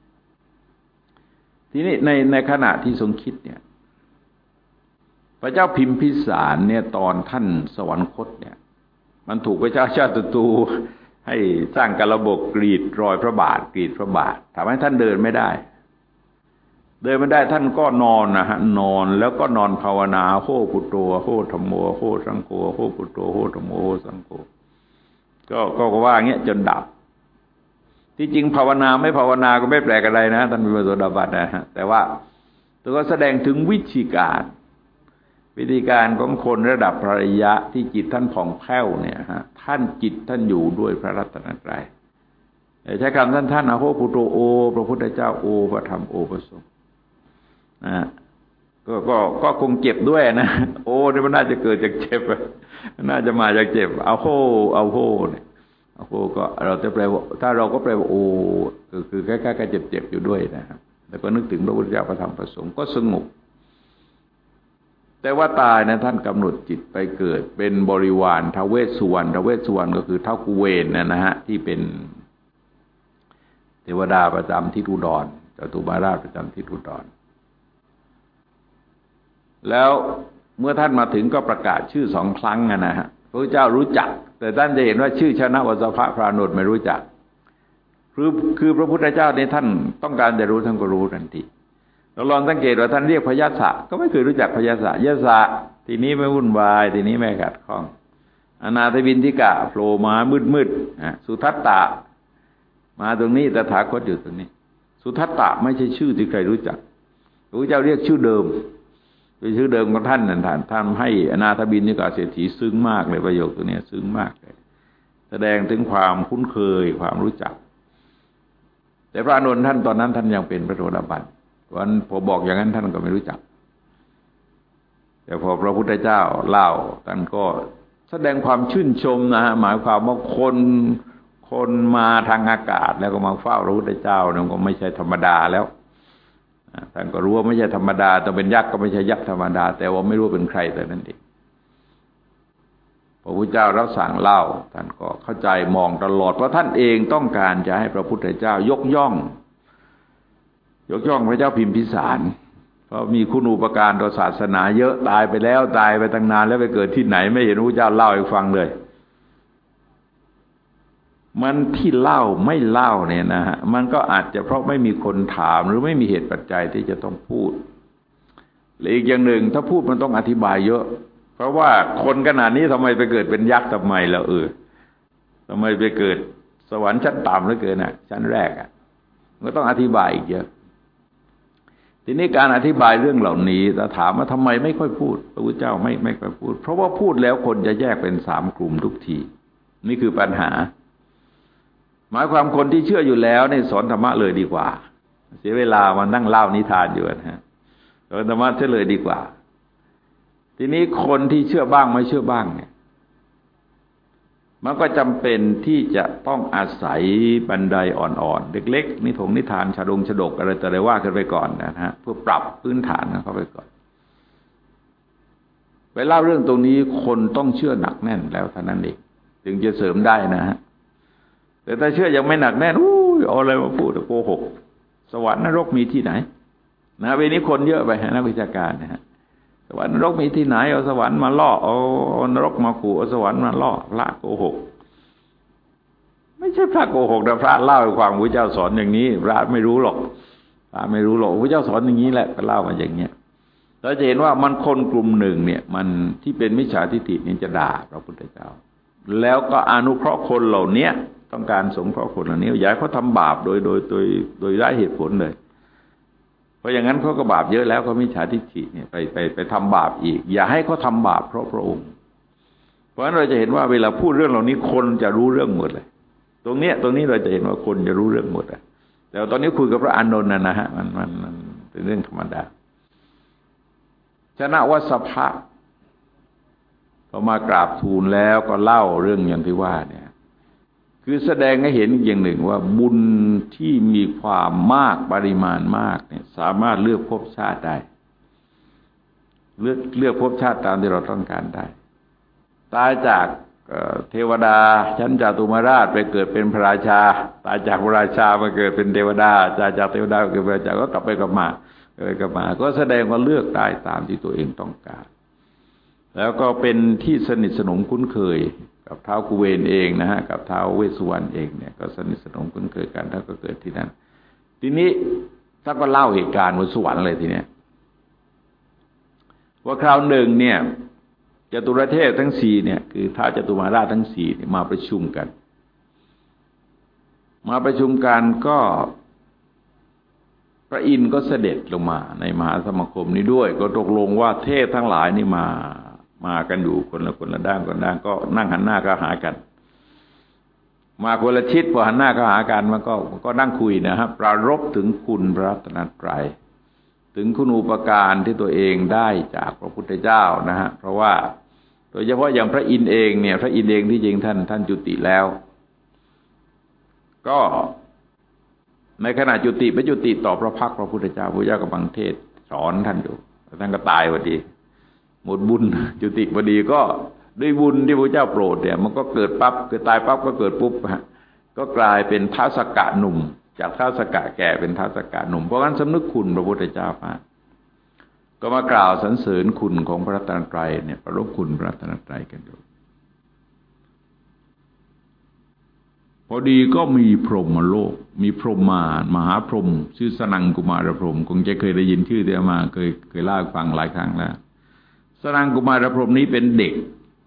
ทีนี้ในในขณะที่ทรงคิดเนี่ยพระเจ้าพิมพิสารเนี่ยตอนท่านสวรรคตเนี่ยมันถูกพระเจ้าชาติศัตรูให้สร้างกระบกกรีดรอยพระบาทกรีดพระบาททำให้ท่านเดินไม่ได้เดินไม่ได้ท่านก็นอนนะฮะนอนแล้วก็นอนภาวนาโหพุทโธโหธัมโมโหสังโฆโหพุทโธโหธัมโมโหสังโฆก็ก็ว่าอย่างเงี้ยจนดับที่จริงภาวนาไม่ภาวนาก็ไม่แปลกอะไรนะท่านเป็นพระโสดาบันนะฮะแต่ว่าตัวก็แสดงถึงวิธีการวิธีการของคนระดับพระอริยะที่จิตท่านผ่องแผ้วเนี่ยฮะท่านจิตท่านอยู่ด้วยพระรัตนตรัยใช้คำท่านท่านอโหพุทโธโอพระพุทธเจ้าโอพระธรรมโอพระสงฆ์นะก็ก็ก็คงเจ็บด้วยนะโอ้นี่มันน่าจะเกิดจากเจ็บน่าจะมาจากเจ็บเอาโหเอาโหเนี่ยเอาโหก็เราจะแปลว่าถ้าเราก็แปลว่าโอคือคือแค่แค่เจ็บเจ็บอยู่ด้วยนะครับแล้วก็นึกถึงพระพุทธเจ้าพระธรรมพระสงฆ์ก็สงบแต่ว่าตายนะท่านกำหนดจิตไปเกิดเป็นบริวารท้าวเวสสุวรรณท้าวเวสสุวรรณก็คือท้าวกุเวนนะนะฮะที่เป็นเทวดาประจำทิศอุดรจตุมาราชประจำทิศอุดรแล้วเมื่อท่านมาถึงก็ประกาศชื่อสองครั้งนะฮะพระเจ้ารู้จักแต่ท่านจะเห็นว่าชื่อชนะวัสสภะพระอานนท์ไม่รู้จักคือคือพระพุทธเจ้าในท่านต้องการจะรู้ท่านก็รู้ทันทีเราลองสังเกตว่าท่านเรียกพยัสสะก็ไม่เคยรู้จักพยัสสะยะสะทีนี้ไม่วุ่นวายทีนี้ไม่ขัดข้องอนาถบิณฑิกะโผล่มามืดๆสุทัตตะมาตรงนี้ตถาคตอยู่ตรงนี้สุทัตตะไม่ใช่ชื่อที่ใครรู้จักพระพุทธเจ้าเรียกชื่อเดิมเป็นชื่อเดิมของท่านนั่นท่านท่านให้อนาถบิณฑิกะเศรษฐีซึ้งมากเลยประโยคตัวนี้ซึ้งมากเลยแสดงถึงความคุ้นเคยความรู้จักแต่พระอานนท์ท่านตอนนั้นท่านยังเป็นพระโสดาบันวันผมบอกอย่างนั้นท่านก็ไม่รู้จักแต่พอพระพุทธเจ้าเล่าท่านก็แสดงความชื่นชมนะฮะหมายความว่าคนคนมาทางอากาศแล้วก็มาเฝ้าพระพุทธเจ้าเนี่ยก็ไม่ใช่ธรรมดาแล้วท่านก็รู้ว่าไม่ใช่ธรรมดาแต่เป็นยักษ์ก็ไม่ใช่ยักษ์ธรรมดาแต่ว่าไม่รู้เป็นใครแต่นั่นเองพระพุทธเจ้ารับสั่งเล่าท่านก็เข้าใจมองตลอดเพราะท่านเองต้องการจะให้พระพุทธเจ้ายกย่องยกย่องพระเจ้าพิมพิสารเพราะมีคุณูปการต่อศาสนาเยอะตายไปแล้วตายไปตั้งนานแล้วไปเกิดที่ไหนไม่เห็นพระพุทธเจ้าเล่าให้ฟังเลยมันที่เล่าไม่เล่าเนี่ยนะฮะมันก็อาจจะเพราะไม่มีคนถามหรือไม่มีเหตุปัจจัยที่จะต้องพูดหรืออีกอย่างหนึ่งถ้าพูดมันต้องอธิบายเยอะเพราะว่าคนขนาดนี้ทำไมไปเกิดเป็นยักษ์ทำไมล่ะเออทำไมไปเกิดสวรรค์ชั้นต่ำเหลือเกินอ่ะชั้นแรกอ่ะก็ต้องอธิบายอีกเยอะทีนี้การอธิบายเรื่องเหล่านี้ถ้าถามว่าทำไมไม่ค่อยพูดพระพุทธเจ้าไม่ไม่ค่อยพูดเพราะว่าพูดแล้วคนจะแยกเป็นสามกลุ่มทุกทีนี่คือปัญหาหมายความคนที่เชื่ออยู่แล้วเนี่ยสอนธรรมะเลยดีกว่าเสียเวลามานั่งเล่านิทานอยู่นะฮะสอนธรรมะเฉลยดีกว่าทีนี้คนที่เชื่อบ้างไม่เชื่อบ้างเนี่ยมันก็จำเป็นที่จะต้องอาศัยบันไดอ่อนๆเล็กๆนิทงนิทานชาดงชดกอะไรแต่อะไรว่ากันไปก่อนนะฮะเพื่อปรับพื้นฐานเข้าไปก่อนไปเล่าเรื่องตรงนี้คนต้องเชื่อหนักแน่นแล้วเท่านั้นเองถึงจะเสริมได้นะฮะแต่ถ้าเชื่อยังไม่หนักแน่นอู้เอาอะไรมาพูดโกหกสวรรค์นรกมีที่ไหนนะเวลานี้คนเยอะไปนักวิชาการนะฮะสวรรค์นรกมีที่ไหนเอาสวรรค์มาล่อเอานรกมาขู่เอาสวรรค์มาล่อพระโกหกไม่ใช่พระโกหกแต่พระเล่าให้ฟังพระเจ้าสอนอย่างนี้พระไม่รู้หรอกพระไม่รู้หรอกพระเจ้าสอนอย่างนี้แหละก็เล่ามาอย่างเงี้ยเราจะเห็นว่ามันคนกลุ่มหนึ่งเนี่ยมันที่เป็นมิจฉาทิฏฐินี่จะด่าพระพุทธเจ้าแล้วก็อนุเคราะห์คนเหล่านี้ต้องการสงเคราะห์คนเหล่านี้อย่าให้เขาทำบาปโดยโดยโดยโดยไร้เหตุผลเลยเพราะอย่างนั้นเขาก็บาปเยอะแล้วเขามิจฉาทิฏฐิเนี่ยไปไปไปทำบาปอีกอย่าให้เขาทำบาปเพราะพระองค์เพราะฉะนั้นเราจะเห็นว่าเวลาพูดเรื่องเหล่านี้คนจะรู้เรื่องหมดเลยตรงเนี้ยตรงนี้เราจะเห็นว่าคนจะรู้เรื่องหมดอ่ะแต่ตอนนี้คุยกับพระอานนท์นะนะฮะมันมันมันเป็นเรื่องธรรมดาชนะวัสสภะพอมากราบทูลแล้วก็เล่าเรื่องอย่างที่ว่าเนี่ยคือแสดงให้เห็นอย่างหนึ่งว่าบุญที่มีความมากปริมาณมากเนี่ยสามารถเลือกภพชาติได้เลือกเลือกภพชาติตามที่เราต้องการได้ตายจากเทวดาชั้นจาตุมาราชไปเกิดเป็นพระราชาตายจากพระราชามาเกิดเป็นเทวดาตายจากเทวดาเกิดเป็นพระราชาก็กลับไปกลับมาเกิดกลับมาก็แสดงว่าเลือกได้ตามที่ตัวเองต้องการแล้วก็เป็นที่สนิทสนมคุ้นเคยกับท้าวกุเวนเองนะฮะกับท้าวเวสสุวรรณเองเนี่ยก็สนิทสนมคุ้นเคยกันแล้วก็เกิดที่นั่นทีนี้ท่านก็เล่าเหตุการณ์บนสวรรค์เลยทีเนี้ยว่าคราวหนึ่งเนี่ยจตุรเทพทั้งสี่เนี่ยคือท้าวจตุมาราชทั้งสี่เนี่ยมาประชุมกันมาประชุมกันก็พระอินทร์ก็เสด็จลงมาในมหาสมาคมนี้ด้วยก็ตกลงว่าเทพทั้งหลายนี่มามากันอยู่คนละคนละด้านคนละด้านก็นั่งหันหน้าเข้าหากันมาคนละทิศพอหันหน้าเข้าหากันมันก็ก็นั่งคุยนะครับปรารภถึงคุณพระรัตนตรัยถึงคุณูปการที่ตัวเองได้จากพระพุทธเจ้านะฮะเพราะว่าโดยเฉพาะอย่างพระอินทร์เองเนี่ยพระอินทร์เองที่จริงท่านท่านจุติแล้วก็ในขณะจุติไปจุติต่อพระพักตร์พระพุทธเจ้าพระเจ้ากำลังเทศสอนท่านอยู่ท่านก็ตายพอดีหมดบุญจุติพอดีก็ด้วยบุญที่พระเจ้าโปรดเนี่ยมันก็เกิดปั๊บเกิดตายปั๊บก็เกิดปุ๊บก็กลายเป็นท้าวสักกะหนุ่มจากท้าวสักกะแก่เป็นท้าวสักกะหนุ่มเพราะงั้นสำนึกคุณพระพุทธเจ้ามากก็มากล่าวสรรเสริญคุณของพระรัตนตรัยเนี่ยประรบคุณพระรัตนตรัยกันอยู่พอดีก็มีพรหมโลกมีพรหมมามหาพรหมชื่อสนังกุมารพรหมคงจะเคยได้ยินชื่อเดียวมาเคยเคยเล่าให้ฟังหลายครั้งแล้วสนังกุมารพรหมนี้เป็นเด็ก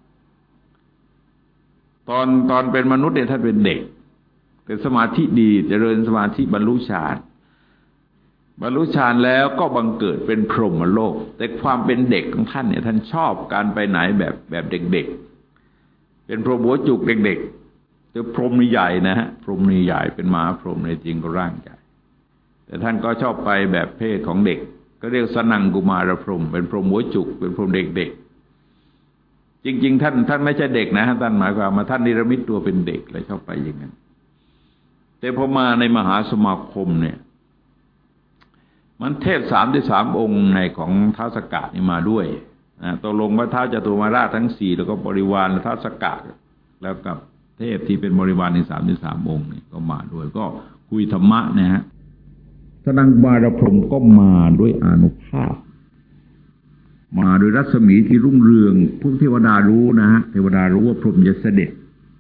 ตอนตอนเป็นมนุษย์เนี่ยท่านเป็นเด็กเป็นสมาธิดีเจริญสมาธิบรรลุฌานบรรลุฌานแล้วก็บังเกิดเป็นพรหมโลกแต่ความเป็นเด็กของท่านเนี่ยท่านชอบการไปไหนแบบแบบเด็กๆเป็นพรหมหัวจุกเด็กๆแต่พรหมนี่ใหญ่นะฮะพรหมนี่ใหญ่เป็นมหาพรหมในจริงก็ร่างใหญ่แต่ท่านก็ชอบไปแบบเพศของเด็กก็เรียกสนังกุมารพรหมเป็นพรหมหัวจุกเป็นพรหมเด็กๆจริงๆท่านท่านไม่ใช่เด็กนะท่านหมายความว่าท่านนิรมิตตัวเป็นเด็กเลยชอบไปอย่างนั้นแต่พอมาในมหาสมาคมเนี่ยมันเทพสามที่สามองค์ในของท้าวสักกะนี่มาด้วยนะตกลงว่าท้าวจตุมาราชทั้งสี่แล้วก็บริวารท้าวสักกะแล้วกับเทพที่เป็นบริวารในสามที่สามองค์นี่ก็มาด้วยก็คุยธรรมะนะฮะสนังกุมารพรหมก็มาด้วยอานุภาพมาโดยรัศมีที่รุ่งเรืองผู้เทวดารู้นะฮะเทวดารู้ว่าพรหมจะเสด็จ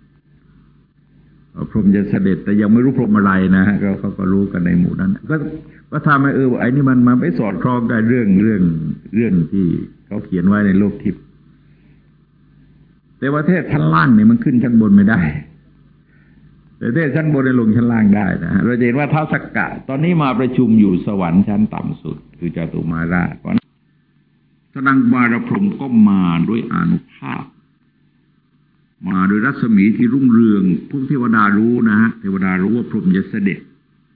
พรหมจะเสด็จแต่ยังไม่รู้พรหมอะไรนะฮะก็เขาก็รู้กันในหมู่นั้นก็ก็ทำให้เออไอ้นี่มันมาไม่สอดคล้องกับเรื่องเรื่องเรื่องที่เขาเขียนไว้ในโลกทิพย์แต่ว่าเทศชั้นล่างเนี่ยมันขึ้นชั้นบนไม่ได้แต่เทศชั้นบนในลงชั้นล่างได้นะฮะเราเห็นว่าท้าวสักกะตอนนี้มาประชุมอยู่สวรรค์ชั้นต่ำสุดคือจตุมาราชก่อนสนังกุมารพรหมก็มาด้วยอานุภาพมาโดยรัศมีที่รุ่งเรืองผู้เทวดารู้นะฮะเทวดารู้ว่าพรหมจะเสด็จ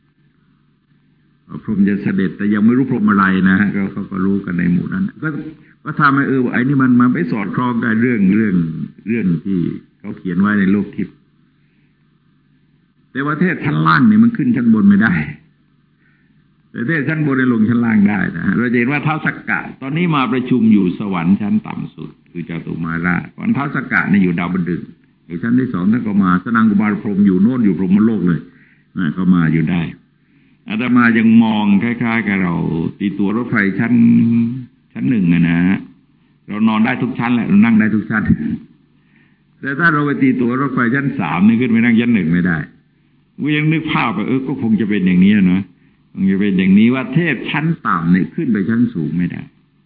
พรหมจะเสด็จแต่ยังไม่รู้พรหมอะไรนะฮะก็เขาก็รู้กันในหมู่นั้นก็ก็ทำให้เออไอ้นี่มันมาไม่สอดคล้องกับเรื่องเรื่องเรื่องที่เขาเขียนไว้ในโลกทิพย์แต่ว่าเทศชั้นล่างเนี่ยมันขึ้นชั้นบนไม่ได้แต่เทศชั้นบนในลงชั้นล่างได้นะฮะเราเห็นว่าท้าวสักกะตอนนี้มาประชุมอยู่สวรรค์ชั้นต่ำสุดคือจตุมาราชก่อนท้าวสักกะเนี่ยอยู่ดาวดึงส์อยู่ชั้นที่สองท่านก็มาสนังกุมารพรหมอยู่โน่นอยู่พรหมโลกเลยนะก็มาอยู่ได้อาตมายังมองคล้ายๆกับเราตีตัวรถไฟชั้นชั้นหนึ่งนะฮะเรานอนได้ทุกชั้นแหละเรานั่งได้ทุกชั้นแต่ถ้าเราไปตีตัวรถไฟชั้นสามนี่ขึ้นไปนั่งชั้นหนึ่งไม่ได้กูยังนึกภาพว่าเออก็คงจะเป็นอย่างนี้นะคงจะเป็นอย่างนี้ว่าเทพชั้นต่ำเนี่ยขึ้นไปชั้นสูงไม่ได้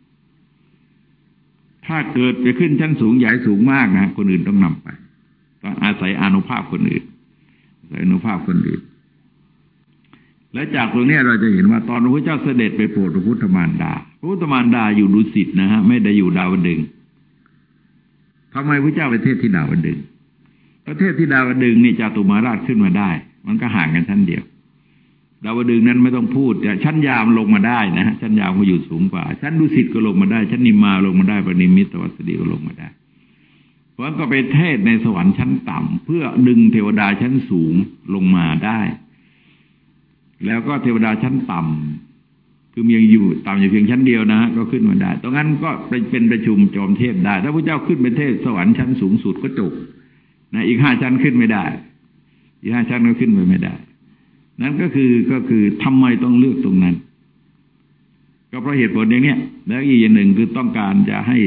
ถ้าเกิดไปขึ้นชั้นสูงใหญ่สูงมากนะคนอื่นต้องนำไปต้องอาศัยอานุภาพคนอื่นอาศัยอานุภาพคนอื่นและจากตรงนี้เราจะเห็นว่าตอนพระพุทธเจ้าเสด็จไปโปรดพระพุทธมารดาพระพุทธมารดาอยู่ดุสิตนะฮะไม่ได้อยู่ดาวดึงส์ทำไมพระเจ้าไปเทศที่ดาวดึงส์ประเทศที่ดาวดึงส์นี่จตุมาราชขึ้นมาได้มันก็ห่างกันชั้นเดียวดาวดึงส์นั้นไม่ต้องพูดแต่ชั้นยามลงมาได้นะฮะชั้นยามก็อยู่สูงกว่าชั้นดุสิตก็ลงมาได้ชั้นนิมมาลงมาได้ปนิมิตวัสดีก็ลงมาได้เพราะฉะนั้นก็ไปเทศในสวรรค์ชั้นต่ำเพื่อดึงเทวดาชั้นสูงลงมาได้แล้วก็เทวดาชั้นต่ำคือยังอยู่ต่ำอยู่เพียงชั้นเดียวนะฮะก็ขึ้นมาได้ตรงนั้นก็เป็นประชุมจอมเทพได้ถ้าพระเจ้าขึ้นไปเทศสวรรค์ชั้นสูงสุดก็จบนะอีกห้าชั้นขึ้นไม่ได้อีกห้าชั้นก็ขึ้นไปไม่ได้นั่นก็คือก็คือทำไมต้องเลือกตรงนั้นก็เพราะเหตุผลอย่างนี้แล้วอีกอย่างหนึ่งคือต้องการจะให้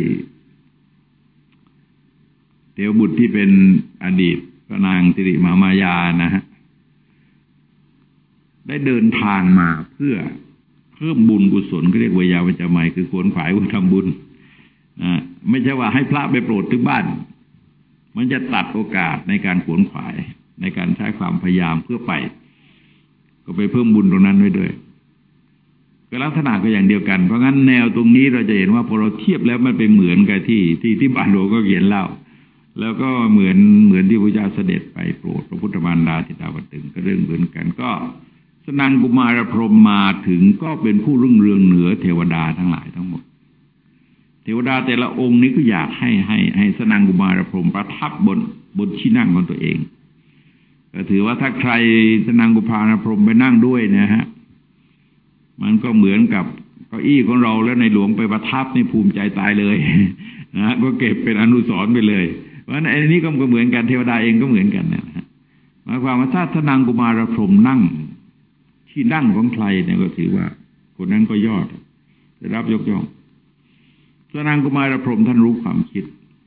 เทวบุตรที่เป็นอดีตพระนางสิริมามายานะฮะได้เดินทางมาเพื่อพิ่มบุญกุศลก็เรียกวิยาวัจจะใหม่คือขวนขวายว่าทำบุญอ่าไม่ใช่ว่าให้พระไปโปรดถึงบ้านมันจะตัดโอกาสในการขวนขวายในการใช้ความพยายามเพื่อไปก็ไปเพิ่มบุญตรงนั้นไว้ด้วยก็ลักษณะก็อย่างเดียวกันเพราะงั้นแนวตรงนี้เราจะเห็นว่าพอเราเทียบแล้วมันเป็นเหมือนกับที่ที่ที่บาทหลวงก็เขียนเล่าแล้วก็เหมือนเหมือนที่พระเจ้าเสด็จไปโปรดพระพุทธมารดาธิดาบตึงก็เรื่องเหมือนกันก็สนังกุมารพรหมมาถึงก็เป็นผู้รุ่งเรืองเหนือเทวดาทั้งหลายทั้งหมดเทวดาแต่ละองค์นี้ก็อยากให้ให้ให้สนังกุมารพรหมประทับบนบนที่นั่งของตัวเองก็ถือว่าถ้าใครสนังกุมารพรหมไปนั่งด้วยนะฮะมันก็เหมือนกับเก้าอี้ของเราแล้วในหลวงไปประทับในภูมิใจตายเลยนะก็เก็บเป็นอนุสรณ์ไปเลยเพราะฉะนั้นอันนี้ก็เหมือนกันเทวดาเองก็เหมือนกันนะฮะหมายความว่าถ้าสนังกุมารพรหมนั่งที่นั่งของใครเนี่ยก็ถือว่าคนนั้นก็ยอดได้รับยกย่องสนังกุมารพรหมท่านรู้ความคิด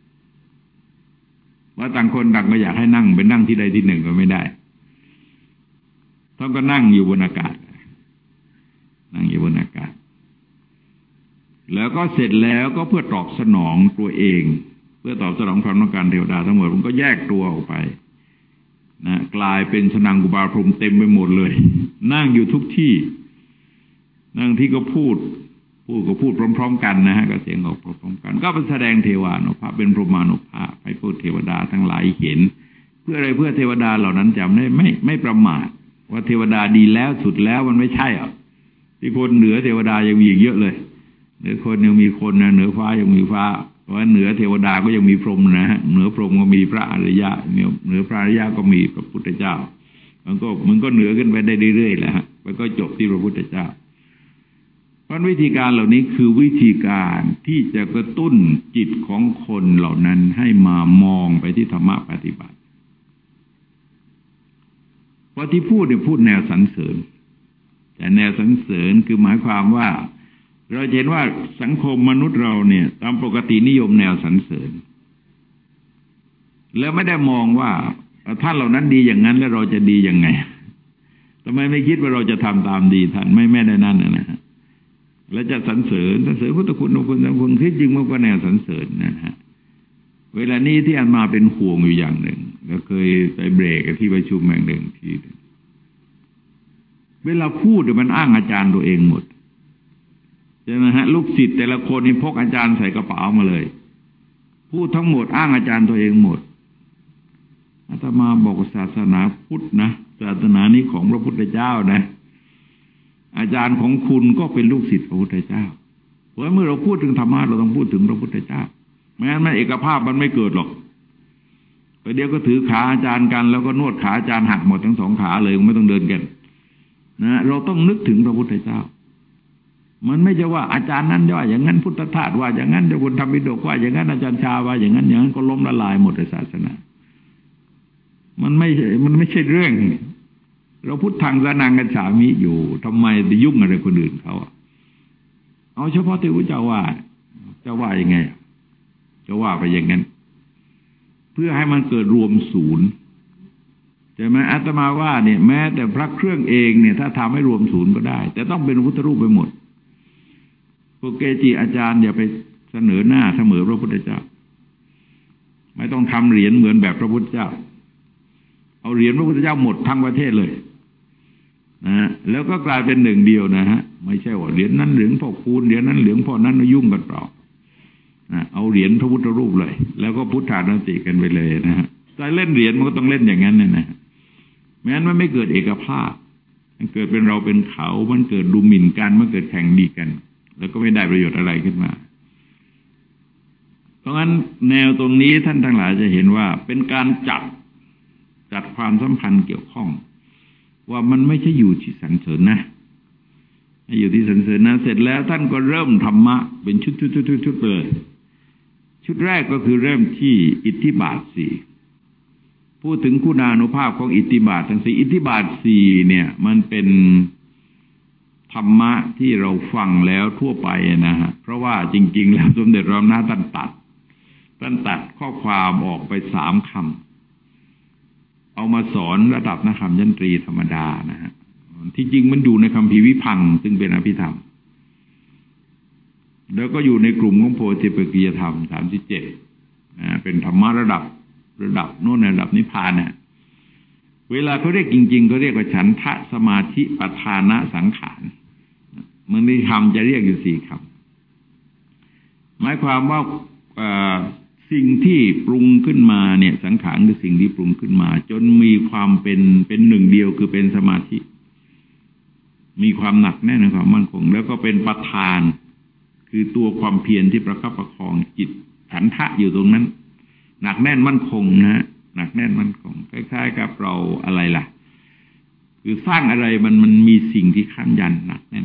ว่าต่างคนต่างก็อยากให้นั่งไปนั่งที่ใดที่หนึ่งก็ไม่ได้ท่านก็นั่งอยู่บนอากาศนั่งอยู่บนอากาศแล้วก็เสร็จแล้วก็เพื่อตอบสนองตัวเองเพื่อตอบสนองความต้องการเทวดาทั้งหมดมันก็แยกตัวออกไปนะกลายเป็นสนังกุมารพรหมเต็มไปหมดเลยนั่งอยู่ทุกที่นั่งที่ก็พูดพูดก็พูดพร้อมๆกันนะฮะก็เสียงออกพร้อมๆกันก็เป็นแสดงเทวานุภาพเป็นพรหมานุภาพให้พวกเทวดาทั้งหลายเห็นเพื่ออะไรเพื่อเทวดาเหล่านั้นจำได้ไม่ไม่ประมาทว่าเทวดาดีแล้วสุดแล้วมันไม่ใช่อ่ะที่คนเหนือเทวดายังมีอีกเยอะเลยเหนือคนยังมีคนนะเหนือฟ้ายังมีฟ้าเพราะเหนือเทวดาก็ยังมีพรหมนะฮะเหนือพรหมก็มีพระอริยะเหนือพระอริยะก็มีพระพุทธเจ้ามันก็มันก็เหนือขึ้นไปได้เรื่อยๆแหละฮะมันก็จบที่พระพุทธเจ้าเพราะวิธีการเหล่านี้คือวิธีการที่จะกระตุ้นจิตของคนเหล่านั้นให้มามองไปที่ธรรมะปฏิบัติเพราะที่พูดเนี่ยพูดแนวสรรเสริญแต่แนวสรรเสริญคือหมายความว่าเราเห็นว่าสังคมมนุษย์เราเนี่ยตามปกตินิยมแนวสรรเสริญแล้วไม่ได้มองว่าท่านเหล่านั้นดีอย่างนั้นแล้วเราจะดียังไงทำไมไม่คิดว่าเราจะทำตามดีท่านไม่แม่ได้นั่นนะฮะแล้วจะสรรเสริญสรรเสริญพุทธคุณองค์คุณสังคุณที่จริงมันก็แนวสรรเสริญนะฮะเวลานี้ที่อันมาเป็นห่วงอยู่อย่างหนึ่งก็เคยไปเบรกที่ประชุมแห่งหนึ่งทีเวลาพูดมันอ้างอาจารย์ตัวเองหมดใช่ไหมฮะลูกศิษย์แต่ละคนนี่พกอาจารย์ใส่กระเป๋ามาเลยพูดทั้งหมดอ้างอาจารย์ตัวเองหมดอาตมาบอกศาสนาพุทธนะศาสนานี้ของพระพุทธเจ้านะอาจารย์ของคุณก็เป็นลูกศิษย์พระพุทธเจ้าเพราะเมื่อเราพูดถึงธรรมะเราต้องพูดถึงพระพุทธเจ้าไม่งั้นมันเอกภาพมันไม่เกิดหรอกไปเดี๋ยวก็ถือขาอาจารย์กันแล้วก็นวดขาอาจารย์หักหมดทั้งสองขาเลยไม่ต้องเดินกันนะเราต้องนึกถึงพระพุทธเจ้ามันไม่ใช่ว่าอาจารย์นั้นว่าอย่างนั้นพุทธทาสว่าอย่างนั้นเจ้าคุณธรรมปิฎกว่าอย่างนั้นอาจารย์ชาว่าอย่างนั้นอย่างนั้นก็ล้มละลายหมดในศาสนามันไม่มันไม่ใช่เรื่องเราพุทธังสนังกัจฉามิอยู่ทำไมไปยุ่งอะไรคนอื่นเขาเอาเฉพาะที่พระเจ้าว่าเจ้าว่ายังไงจะว่าไปอย่างนั้นเพื่อให้มันเกิดรวมศูนย์ใช่ไหมอาตมาว่าเนี่ยแม้แต่พระเครื่องเองเนี่ยถ้าทำให้รวมศูนย์ก็ได้แต่ต้องเป็นพุทธรูปไปหมดพวกเกจิอาจารย์อย่าไปเสนอหน้าเสมอพระพุทธเจ้าไม่ต้องทำเหรียญเหมือนแบบพระพุทธเจ้าเอาเหรียญพระพุทธเจ้าหมดทั้งประเทศเลยนะฮะแล้วก็กลายเป็นหนึ่งเดียวนะฮะไม่ใช่ว่าเหรียญนั้นเหรียญพ่อคูณเหรียญนั้นเหรียญพ่อนั้นยุ่งกันเปล่าเอาเหรียญพระพุทธรูปเลยแล้วก็พุทธานุสติกันไปเลยนะฮะแต่เล่นเหรียญมันก็ต้องเล่นอย่างนั้นนะแม้นมันไม่เกิดเอกภาพมันเกิดเป็นเราเป็นเขามันเกิดดูหมิ่นกันมันเกิดแข่งดีกันแล้วก็ไม่ได้ประโยชน์อะไรขึ้นมาเพราะงั้นแนวตรงนี้ท่านทั้งหลายจะเห็นว่าเป็นการจัดจัดความสัมพันธ์เกี่ยวข้องว่ามันไม่ใช่อยู่ที่สรรเสริญนะอยู่ที่สรรเสริญนะเสร็จแล้วท่านก็เริ่มธรรมะเป็นชุดชุดชุดชุดชุดเลยชุดแรกก็คือเริ่มที่อิทธิบาทสี่พูดถึงคุณานุภาพของอิทธิบาททั้งสี่อิทธิบาทสี่เนี่ยมันเป็นธรรมะที่เราฟังแล้วทั่วไปนะฮะเพราะว่าจริงๆแล้วสมเด็จพระอำนาจท่านตัดท่านตัดข้อความออกไปสามคำเอามาสอนระดับนักธรรมยันตรีธรรมดานะฮะที่จริงมันอยู่ในคัมภีร์วิพังค์ซึ่งเป็นอภิธรรมแล้วก็อยู่ในกลุ่มของโพธิปัจจยธรรมสามสิบเจ็ดเป็นธรรมะระดับระดับโน้นระดับนิพพานเนี่ยเวลาเขาเรียกจริงๆเขาเรียกว่าฉันทะสมาธิปทานะสังขารมันมีคำจะเรียกอยู่สี่คำหมายความว่าสิ่งที่ปรุงขึ้นมาเนี่ยสังขารคือสิ่งที่ปรุงขึ้นมาจนมีความเป็นเป็นหนึ่งเดียวคือเป็นสมาธิมีความหนักแน่นในความมั่นคงแล้วก็เป็นประธานคือตัวความเพียรที่ประคับประคองจิตฉันทะอยู่ตรงนั้นหนักแน่นมั่นคงนะฮะหนักแน่นมั่นคงคล้ายๆกับเราอะไรล่ะคือสร้างอะไรมันมันมีสิ่งที่ค้ำยันหนักแน่น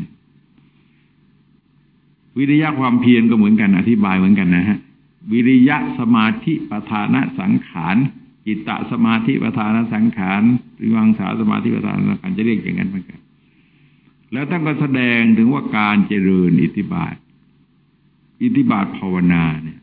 วิริยะความเพียรก็เหมือนกันอธิบายเหมือนกันนะฮะวิริยะสมาธิปทานะสังขารจิตตสมาธิปทานะสังขารวิวังสาสมาธิปทานะสังขารจะเรียกอย่างนั้นเหมือนกันแล้วท่านก็แสดงถึงว่าการเจริญอิทธิบาทอิทธิบาทภาวนาเนี่ย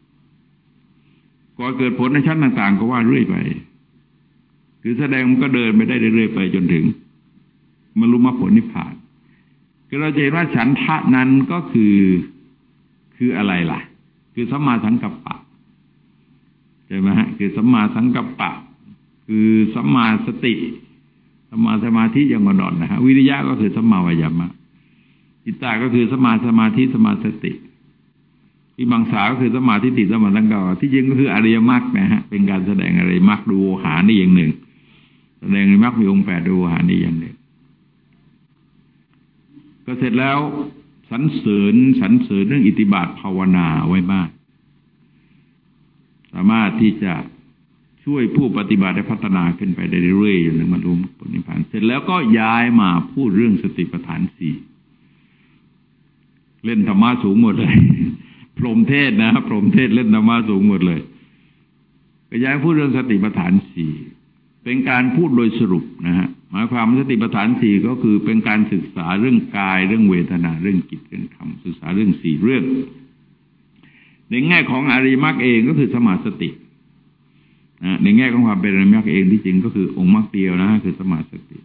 ก่อนเกิดผลในชั้นต่างๆก็ว่าเรื่อยไปคือแสดงมันก็เดินไปได้เรื่อยๆไปจนถึงบรรลุมรรคผลนิพพานคือเราจะเห็นว่าฉันทะนั้นก็คือคืออะไรล่ะคือสัมมาสังกัปปะใช่ไหมฮะคือสัมมาสังกัปปะคือสัมมาสติสัมมาสมาธิอย่างอ่อนๆนะฮะวิริยะก็คือสัมมาวายามะจิตตาก็คือสัมมาสมาธิสัมมาสติวิมังสาก็คือสัมมาทิฏฐิสัมมาสังกัปปะที่จริงก็คืออริยมรรคนะฮะเป็นการแสดงอริยมรรคดูโวหารนี่อย่างหนึ่งแสดงอริยมรรคมีองค์แปดดูโวหารนี่อย่างหนึ่งก็เสร็จแล้วสรรเสริญสรรเสริญเรื่องอิทธิบาทภาวนาไว้มากสามารถที่จะช่วยผู้ปฏิบัติให้พัฒนาขึ้นไปได้เรื่อยๆอย่างนั้นบรรลุผลนิพพานเสร็จแล้วก็ย้ายมาพูดเรื่องสติปัฏฐานสี่เล่นธรรมะสูงหมดเลยพรหมเทศนะพรหมเทศเล่นธรรมะสูงหมดเลยก็ย้ายพูดเรื่องสติปัฏฐานสี่เป็นการพูดโดยสรุปนะฮะหมายความสติปัฏฐานสี่ก็คือเป็นการศึกษาเรื่องกายเรื่องเวทนาเรื่องจิตเรื่องธรรมศึกษาเรื่องสี่เรื่องในแง่ของอริยมรรคเองก็คือสมาสตินะในแง่ของความเป็นอริยมรรคเองที่จริงก็คือองค์มรรคเดียวนะคือสมาสติ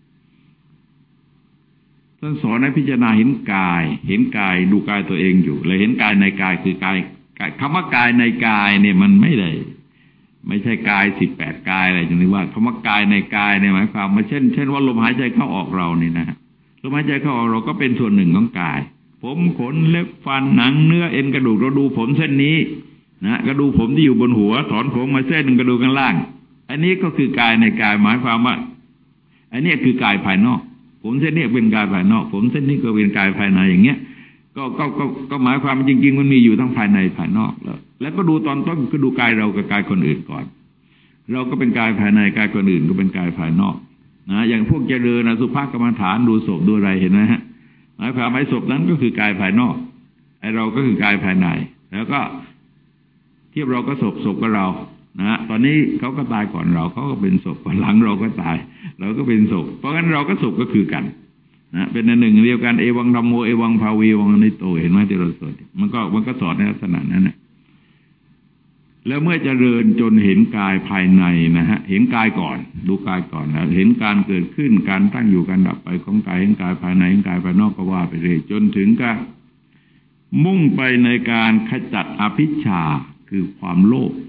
ท่านสอนให้พิจารณาเห็นกายเห็นกายดูกายตัวเองอยู่เลยเห็นกายในกายคือกายคำว่ากายในกายเนี่ยมันไม่ได้ไม่ใช่กายสิบแปดกายอะไรอย่างนี้ว่าคำว่ากายในกายเนี่ยหมายความว่าเช่นเช่นว่าลมหายใจเข้าออกเรานี่นะฮะลมหายใจเข้าออกเราก็เป็นส่วนหนึ่งของกายผมขนเล็บฟันหนังเนื้อเอ็นกระดูกเราดูผมเส้นนี้นะกระดูกผมที่อยู่บนหัวถอนผมมาเส้นหนึ่งกระดูกข้างล่างอันนี้ก็คือกายในกายหมายความว่าอันนี้คือกายภายนอกผมเส้นนี้เป็นกายภายนอกผมเส้นนี้ก็เป็นกายภายในอย่างเงี้ยก็ก็ก็ก็หมายความจริงๆมันมีอยู่ทั้งภายในภายนอกแล้วแล้วก็ดูตอนต้นก็ดูกายเรากับกายคนอื่นก่อนเราก็เป็นกายภายในกายคนอื่นก็เป็นกายภายนอกนะอย่างพวกเจริญอสุภกรรมฐานดูศพดูอะไรเห็นไหมฮะหมายความไอ้ศพนั้นก็คือกายภายนอกไอ้เราก็คือกายภายในแล้วก็เทียบเราก็ศพศพกับเรานะตอนนี้เขาก็ตายก่อนเราเขาก็เป็นศพก่อนหลังเราก็ตายเราก็เป็นศพเพราะงั้นเราก็ศพก็คือกันนะเป็นอันหนึ่งเดียวกันเอวังธัมโมเอวังภาวีวังอนิโตเห็นไหมที่เราสวดมันก็มันก็สอนในลักษณะนั้นนะแล้วเมื่อเจริญจนเห็นกายภายในนะฮะเห็นกายก่อนดูกายก่อนนะเห็นการเกิดขึ้นการตั้งอยู่การดับไปของกายเห็นกายภายในเห็นกายภายนอกก็ว่าไปเลยจนถึงก็มุ่งไปในการขจัดอภิชฌาคือความโลภ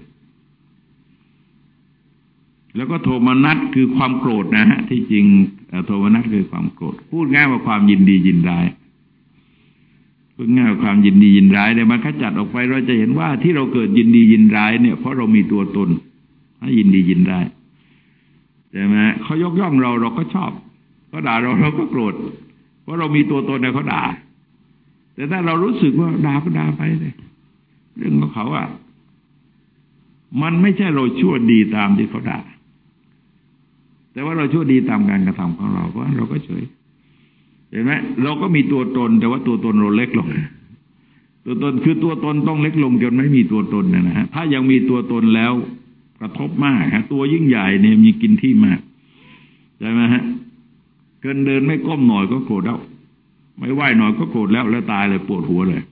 แล้วก็โทมนัสคือความโกรธนะฮะที่จริงโทมนัสคือความโกรธพูดง่ายว่าความยินดียินร้ายพูดง่ายว่าความยินดียินร้ายเนี่ยมันขจัดออกไปเราจะเห็นว่าที่เราเกิดยินดียินร้ายเนี่ยเพราะเรามีตัวตนถ้ายินดียินร้ายใช่ไหมเขายกย่องเราเราก็ชอบเขาด่าเราเราก็โกรธเพราะเรามีตัวตนเนี่ยเขาด่าแต่ถ้าเรารู้สึกว่าด่าก็ด่าไปเลยเรื่องของเขาอ่ะมันไม่ใช่เราชั่วดีตามที่เขาด่าแต่ว่าเราชั่วดีตามการกระทำของเราเพราะเราก็เฉยเห็นไหมเราก็มีตัวตนแต่ว่าตัวตนเราเล็กลงตัวตนคือตัวตนต้องเล็กลงจนไม่มีตัวตนนะฮะถ้ายังมีตัวตนแล้วกระทบมากฮะตัวยิ่งใหญ่เนี่ยมีกินที่มากใช่ไหมฮะเกินเดินไม่ก้มหน่อยก็โกรธแล้วไม่ไหวหน่อยก็โกรธแล้วแล้วตายเลยปวดหัวเลย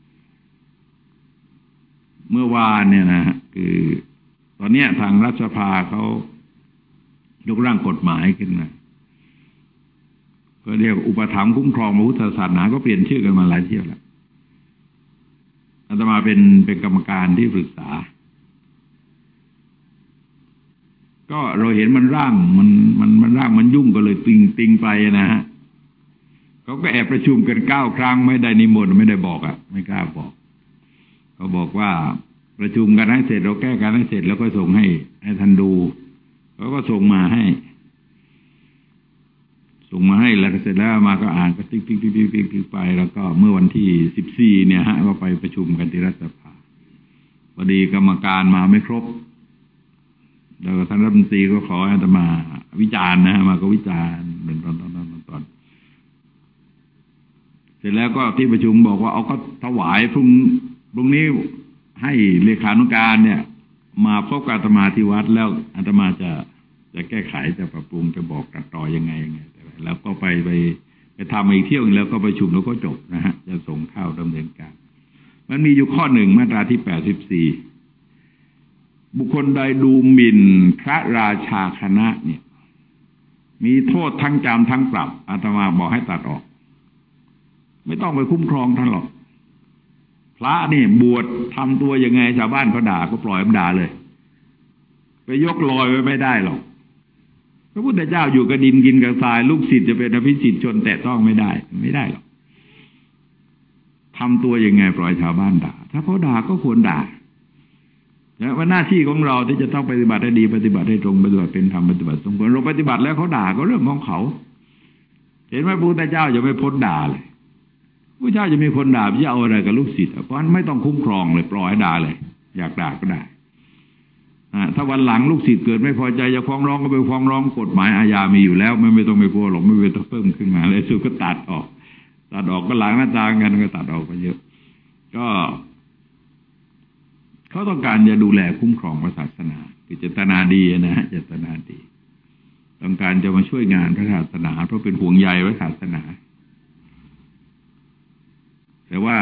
เมื่อวานเนี่ยนะฮะคือตอนนี้ทางรัฐสภาเขายกร่างกฎหมายขึ้นมาก็เรียกอุปถัมภ์คุ้มครองพระพุทธศาสนาก็เปลี่ยนชื่อกันมาหลายเที่ยวแล้วอาตมาเป็นเป็นกรรมการที่ปรึกษาก็เราเห็นมันร่างมันมันมันร่างมันยุ่งก็เลยติงติงไปนะฮะเขาก็แอบประชุมกันเก้าครั้งไม่ได้นิมนต์ไม่ได้บอกอ่ะไม่กล้าบอกเขาบอกว่าประชุมกันให้เสร็จเราแก้กันให้เสร็จแล้วก็ส่งให้ให้ท่านดูเขาก็ส่งมาให้ส่งมาให้แล้วเสร็จแล้วมาก็อ่านก็ติ๊กติ๊กติ๊กติ๊กติ๊กไปแล้วก็เมื่อวันที่สิบสี่เนี่ยฮะก็ไปประชุมกันที่รัฐสภาพอดีกรรมการมาไม่ครบแล้วท่านรัฐมนตรีก็ขอให้อาตมาวิจารณ์นะมาก็วิจารณ์เป็นตอนตอนตอนตอนเสร็จแล้วก็ที่ประชุมบอกว่าเอาก็ถวายพรุ่งพรุ่งนี้ให้เลขานุการเนี่ยมาพบกับอาตมาที่วัดแล้วอาตมาจะจะแก้ไขจะปรับปรุงจะบอกตัดต่อยังไงยังไงแล้วก็ไปไปไปทำอีกเที่ยวแล้วก็ประชุมแล้วก็จบนะฮะจะส่งเข้าดำเนินการมันมีอยู่ข้อหนึ่งมาตราที่แปดสิบสี่บุคคลใดดูหมิ่นพระราชาคณะเนี่ยมีโทษทั้งจำทั้งปรับอาตมาบอกให้ตัดออกไม่ต้องไปคุ้มครองท่านหรอกพระนี่บวชทำตัวยังไงชาวบ้านเขาด่าก็ปล่อยมันด่าเลยไปยกลอยไว้ไม่ได้หรอกพระพุทธเจ้าอยู่กับดินกินกับทรายลูกศิษย์จะเป็นอภิสิทธิ์ชนแตะต้องไม่ได้ไม่ได้หรอกทำตัวยังไงปล่อยชาวบ้านด่าถ้าเขาด่าก็ควรด่าแล้วว่าหน้าที่ของเราที่จะต้องปฏิบัติให้ดีปฏิบัติให้ตรงปฏิบัติเป็นธรรมปฏิบัติสมควรเราปฏิบัติแล้วเขาด่าก็เรื่องของเขาเห็นไหมพระพุทธเจ้าจะไม่พ้นด่าเลยพระเจ้าจะมีคนด่าจะเอาอะไรกับลูกศิษย์เพราะฉะนั้นไม่ต้องคุ้มครองเลยปล่อยให้ด่าเลยอยากด่าก็ได้ถ้าวันหลังลูกศิษย์เกิดไม่พอใจจะฟ้องร้องก็ไปฟ้องร้องกฎหมายอาญามีอยู่แล้วไม่ไม่ต้องไปกลัวหรอกไม่ไปต้องเพิ่มขึ้นมาเลยสุดก็ตัดออกตัดออกก็หลังหน้าตากันก็ตัดออกไปเยอะก็เขาต้องการจะดูแลคุ้มครองพระศาสนาคือเจตนาดีนะฮะเจตนาดีต้องการจะมาช่วยงานพระศาสนาเพราะเป็นห่วงใยพระศาสนาแต่ว่า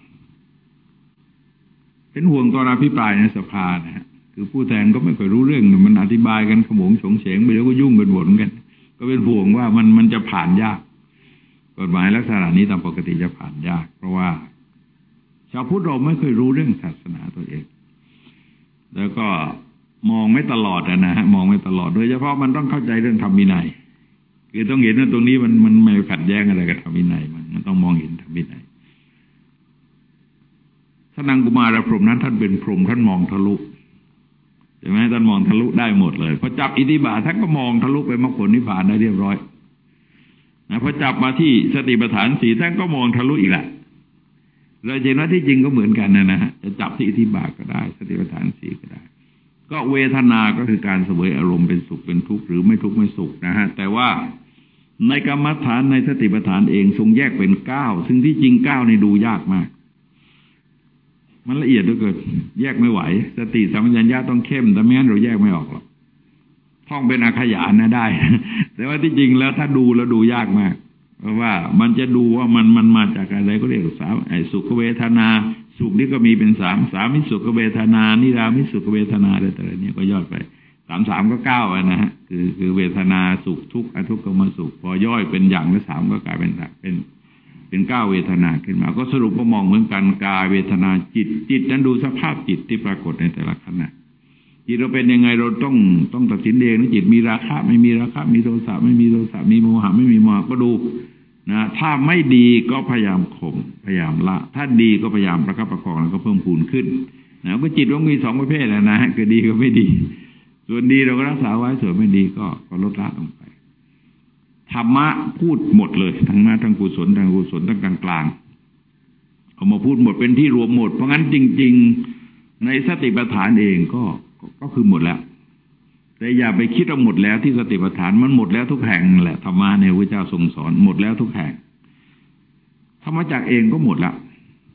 เป็นห่วงตอนอภิปรายในสภานะฮะคือผู้แทนก็ไม่ค่อยรู้เรื่องมันอธิบายกันขโมงฉงเฉงไปแล้วก็ยุ่งกันหมดกันก็เป็นห่วงว่ามันมันจะผ่านยากกฎหมายลักษณะนี้ตามปกติจะผ่านยากเพราะว่าชาวพุทธเราไม่เคยรู้เรื่องศาสนาตัวเองแล้วก็มองไม่ตลอดนะฮะมองไม่ตลอดโดยเฉพาะมันต้องเข้าใจเรื่องธรรมวินัยคือต้องเห็นว่าตรงนี้มันมันไม่ขัดแย้งอะไรกับธรรมวินัยมันมันต้องมองเห็นธรรมวินัยท่านนางกุมารพรหมนั้นท่านเป็นพรหมท่านมองทะลุใช่ไหมท่านมองทะลุได้หมดเลยพอจับอิทธิบาทท่านก็มองทะลุไปมรรคผลนิพพานได้เรียบร้อยนะพอจับมาที่สติปัฏฐานสี่ท่านก็มองทะลุอีกแหละเราเห็นว่าที่จริงก็เหมือนกันนะนะฮะจะจับที่อิทธิบาทก็ได้สติปัฏฐานสี่ก็ได้ก็เวทนาก็คือการเสวยอารมณ์เป็นสุขเป็นทุกข์หรือไม่ทุกข์ไม่สุขนะฮะแต่ว่าในกรรมฐานในสติปัฏฐานเองทรงแยกเป็นเก้าซึ่งที่จริงเก้านี่ดูยากมากมันละเอียดเหลือเกินแยกไม่ไหวสติสัมปชัญญะต้องเข้มแต่ไม่งั้นเราแยกไม่ออกหรอกท่องเป็นอาขยานนะได้แต่ว่าที่จริงแล้วถ้าดูแล้วดูยากมากเพราะว่ามันจะดูว่ามันมันมาจากอะไรก็เรียกสามไอ้สุขเวทนาสุขนี่ก็มีเป็นสามสามิสุขเวทนานิรามิสุขเวทนาอะไรแต่ละเนี่ยก็ย่อยไปสามสามก็เก้าอ่ะนะฮะคือคือเวทนาสุขทุกข์อทุกขมสุขพอย่อยเป็นอย่างละสามก็กลายเป็นเป็นเป็นเก้าเวทนาขึ้นมาก็สรุปว่ามองเหมือนกันกายเวทนาจิตจิตนั้นดูสภาพจิตที่ปรากฏในแต่ละขณะจิตเราเป็นยังไงเราต้องต้องตัดสินเองนะจิตมีราคะไม่มีราคะมีโทสะไม่มีโทสะมีโมหะไม่มีโมหะก็ดูนะถ้าไม่ดีก็พยายามข่มพยายามละถ้าดีก็พยายามประคับประคองแล้วก็เพิ่มพูนขึ้นนะก็จิตมันมีสองประเภทนะฮะคือดีกับไม่ดีส่วนดีเราก็รักษาไว้ส่วนไม่ดีก็ก็ลดละลงไปธรรมะพูดหมดเลยทั้งมาทั้งกุศลทั้งกุศลทั้งกลางกลางเอามาพูดหมดเป็นที่รวมหมดเพราะงั้นจริงๆในสติปัฏฐานเองก็ก็คือหมดแล้วแต่อย่าไปคิดว่าหมดแล้วที่สติปัฏฐานมันหมดแล้วทุกแห่งแหละธรรมะในพระเจ้าทรงสอนหมดแล้วทุกแห่งธรรมจักรเองก็หมดแล้ว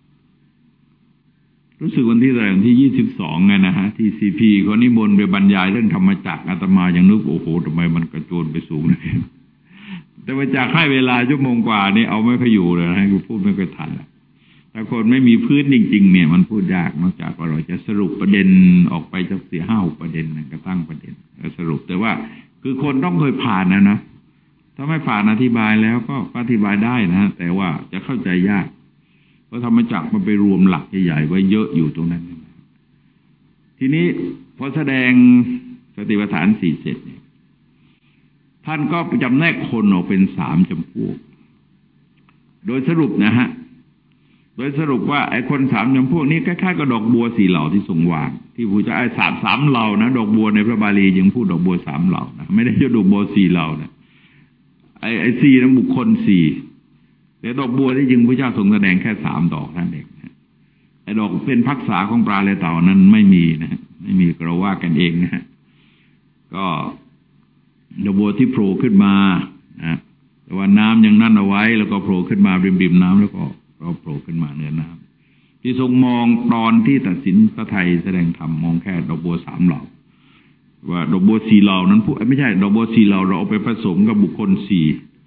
รู้สึกวันที่อะไรวันที่ยี่สิบสองไงนะฮะที่ซีพีเขานิมนต์ไปบรรยายเรื่องธรรมจักรอาตมายังนึกโอ้โหทำไมมันกระโจนไปสูงเลยแต่ว่าจากให้เวลาชั่วโมงกว่านี่เอาไม่ค่อยอยู่เลยนะคือพูดไม่ค่อยทันถ้าคนไม่มีพื้นจริงๆเนี่ยมันพูดยากนอกจากว่าเราจะสรุปประเด็นออกไปจากสี่ห้าหกประเด็นก็ตั้งประเด็นสรุปแต่ว่าคือคนต้องเคยผ่านนะนะถ้าไม่ผ่านอธิบายแล้วก็อธิบายได้นะฮะแต่ว่าจะเข้าใจยากเพราะธรรมจักรมันไปรวมหลักใหญ่ๆไว้เยอะอยู่ตรงนั้นทีนี้พอแสดงสติปัฏฐานสี่เสร็จเนี่ยท่านก็จำแนกคนออกเป็นสามจำพวกโดยสรุปนะฮะโดยสรุปว่าไอ้คนสามจำพวกนี้คล้ายๆกับดอกบัวสี่เหล่าที่ทรงวางที่พระเจ้าไอ้สามสามเหล่านะดอกบัวในพระบาลียังพูดดอกบัวสามเหล่านะไม่ได้ยกดอกบัวสี่เหล่านะไอ้ไอ้สี่นั้นบุคคลสี่แต่ดอกบัวที่จริงพระเจ้าทรงแสดงแค่สามดอกนั่นเองไอ้ดอกเป็นภักษาของปลาและเต่านั้นไม่มีนะไม่มีเราว่ากันเองนะฮะก็ดอกบัวที่โผล่ขึ้นมานะแต่ว่าน้ำยังนั่นเอาไว้แล้วก็โผล่ขึ้นมาริมๆน้ำแล้วก็เราโผล่ขึ้นมาเหนือน้ำที่ทรงมองตอนที่ตัดสินพระไทยแสดงธรรมมองแค่ดอกบัวสามเหล่าว่าดอกบัวสี่เหล่านั้นพูดไม่ใช่ดอกบัวสี่เหล่าเราเอาไปผสมกับบุคคลสี่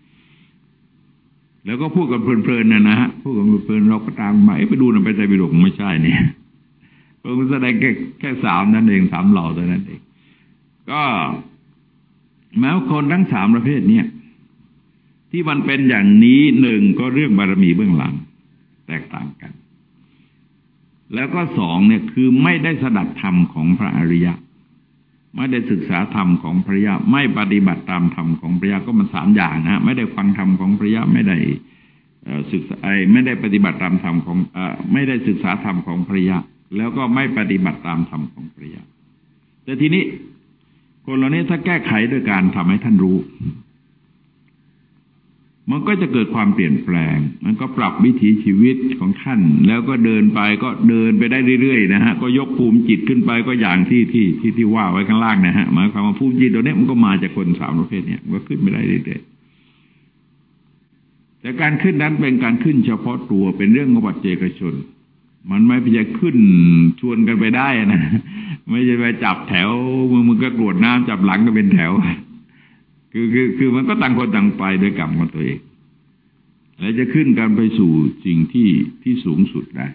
แล้วก็พูดกันเพลินๆนะนะฮะพูดกันเพลินๆเราก็ตามมาไปดูนะไปใจไปหลงไม่ใช่เนี่ยพระองค์แสดงแค่แค่สามนั่นเองสามเหล่าเท่านั้นเองก็แม้ว่าคนทั้งสามประเภทเนี่ยที่มันเป็นอย่างนี้หนึ่งก็เรื่องบารมีเบื้องหลังแตกต่างกันแล้วก็สองเนี่ยคือไม่ได้สดับธรรมของพระอริยะไม่ได้ศึกษาธรรมของพระอริยะไม่ปฏิบัติตามธรรมของพระอริยะก็มันสามอย่างนะไม่ได้ฟังธรรมของพระอริยะไม่ได้ศึกษาไม่ได้ปฏิบัติตามธรรมของไม่ได้ศึกษาธรรมของพระอริยะแล้วก็ไม่ปฏิบัติตามธรรมของพระอริยะแต่ทีนี้คนเหล่านี้ถ้าแก้ไขโดยการทำให้ท่านรู้มันก็จะเกิดความเปลี่ยนแปลงมันก็ปรับวิถีชีวิตของท่านแล้วก็เดินไปก็เดินไปได้เรื่อยๆนะฮะก็ยกภูมิจิตขึ้นไปก็อย่างที่ที่ที่ที่ว่าไว้ข้างล่างนะฮะหมายความว่าภูมิจิตตัวนี้มันก็มาจากคนสามประเภทเนี่ยมันก็ขึ้นไปได้เรื่อยๆแต่การขึ้นนั้นเป็นการขึ้นเฉพาะตัวเป็นเรื่องของปัจเจกชนมันไม่ใช่ขึ้นชวนกันไปได้นะไม่ใช่ไปจับแถวมึงก็กรวดน้ำจับหลังก็เป็นแถวคือคือคือมันก็ต่างคนต่างไปโดยกรรมของตัวเองแล้วจะขึ้นกันไปสู่สิ่งที่ที่สูงสุดได้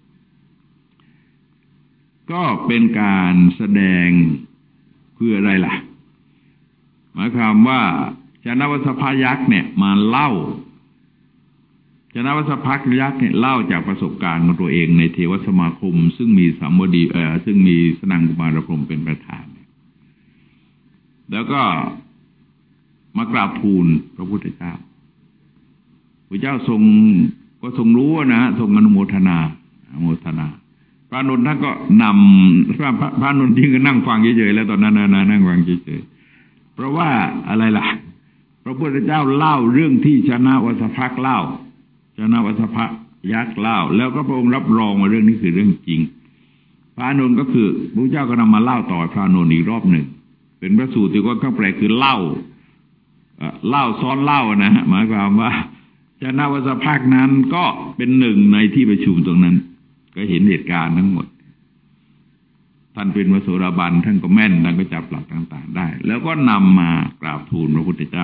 ก็เป็นการแสดงเพื่ออะไรล่ะหมายความว่าชนะวัสภยักษ์เนี่ยมาเล่าชนะวัสภยักษ์เนี่ยเล่าจากประสบการณ์ของตัวเองในเทวสมาคมซึ่งมีสามวดีเอ่อซึ่งมีสนังกุมารพรหมเป็นประธานแล้วก็มากราบทูลพระพุทธเจ้าพระเจ้าทรงก็ทรงรู้นะทรงอนุโมทนาอนุโมทนาพระนนท์ท่านก็นำพระพระนนท์ที่ก็นั่งฟังเฉยๆแล้วตอนนั้นนะนั่งฟังเฉยๆเพราะว่าอะไรล่ะพระพุทธเจ้าเล่าเรื่องที่ชนะวัสภคเล่าชนะวัสภยักษ์เล่าแล้วก็พระองค์รับรองว่าเรื่องนี้คือเรื่องจริงพระนนท์ก็คือพระเจ้าก็นำมาเล่าต่อพระนนท์อีกรอบหนึ่งเป็นพระสูตรที่ก็ข้างแปลคือเล่าเล่าซ้อนเล่านะฮะหมายความว่าชนะวัสภคนั้นก็เป็นหนึ่งในที่ประชุมตรงนั้นก็เห็นเหตุการณ์ทั้งหมดท่านเป็นพระโสดาบันท่านก็แม่นท่านก็จับหลักต่างๆได้แล้วก็นำมากราบทูลพระพุทธเจ้า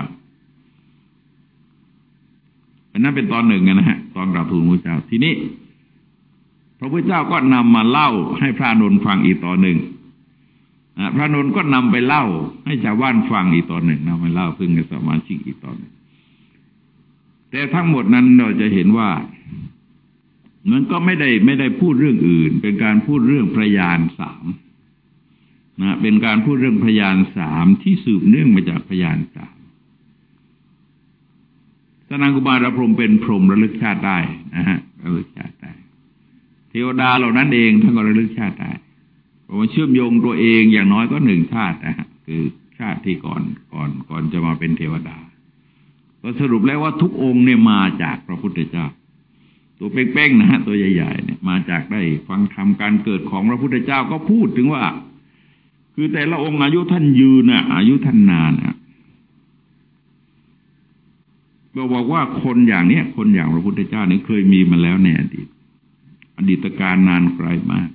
อันนั้นเป็นตอนหนึ่งนะฮะตอนกราบทูลพระพุทธเจ้าทีนี้พระพุทธเจ้าก็นำมาเล่าให้พระนนท์ฟังอีกตอนหนึ่งพระนนท์ก็นำไปเล่าให้ชาวบ้านฟังอีกตอนหนึ่งนำไปเล่าซึ่งกับสมาชิกอีกตอนหนึ่งแต่ทั้งหมดนั้นเราจะเห็นว่ามันก็ไม่ได้ไม่ได้พูดเรื่องอื่นเป็นการพูดเรื่องพยานสามนะเป็นการพูดเรื่องพยานสามที่สืบเนื่องมาจากพยานสามสนังกุมารพรหมเป็นพรหมระลึกชาติได้นะฮะระลึกชาติได้เทวดาเหล่านั้นเองท่านก็ระลึกชาติได้เพราะว่าเชื่อมโยงตัวเองอย่างน้อยก็หนึ่งชาตินะฮะคือชาติที่ก่อนก่อนก่อนจะมาเป็นเทวดาก็สรุปแล้วว่าทุกองค์เนี่ยมาจากพระพุทธเจ้าตัวเป้งๆนะฮะตัวใหญ่ๆเนี่ยมาจากได้ฟังธรรมการเกิดของพระพุทธเจ้าก็พูดถึงว่าคือแต่ละองค์อายุท่านยืนน่ะอายุท่านนานน่ะก็บอกว่าคนอย่างเนี้ยคนอย่างพระพุทธเจ้านี่เคยมีมาแล้วในอดีตอดีตการนานไกลมาก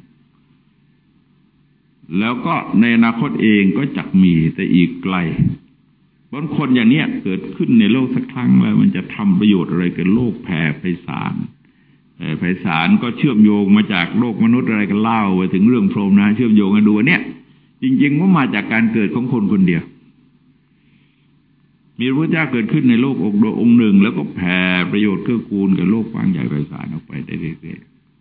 แล้วก็ในอนาคตเองก็จักมีแต่อีกไกลบางคนอย่างเนี้ยเกิดขึ้นในโลกสักครั้งแล้วมันจะทำประโยชน์อะไรกับโลกแผ่ไพศาลแผ่ไพศาลก็เชื่อมโยงมาจากโลกมนุษย์อะไรกันเล่าไปถึงเรื่องพรหมนะเชื่อมโยงกันดูเนี่ยจริงๆว่ามาจากการเกิดของคนคนเดียวมีพระเจ้าเกิดขึ้นในโลกองค์โดยองค์หนึ่งแล้วก็แผ่ประโยชน์เกื้อกูลกับโลกกว้างใหญ่ไพศาลออกไปได้เรื่อย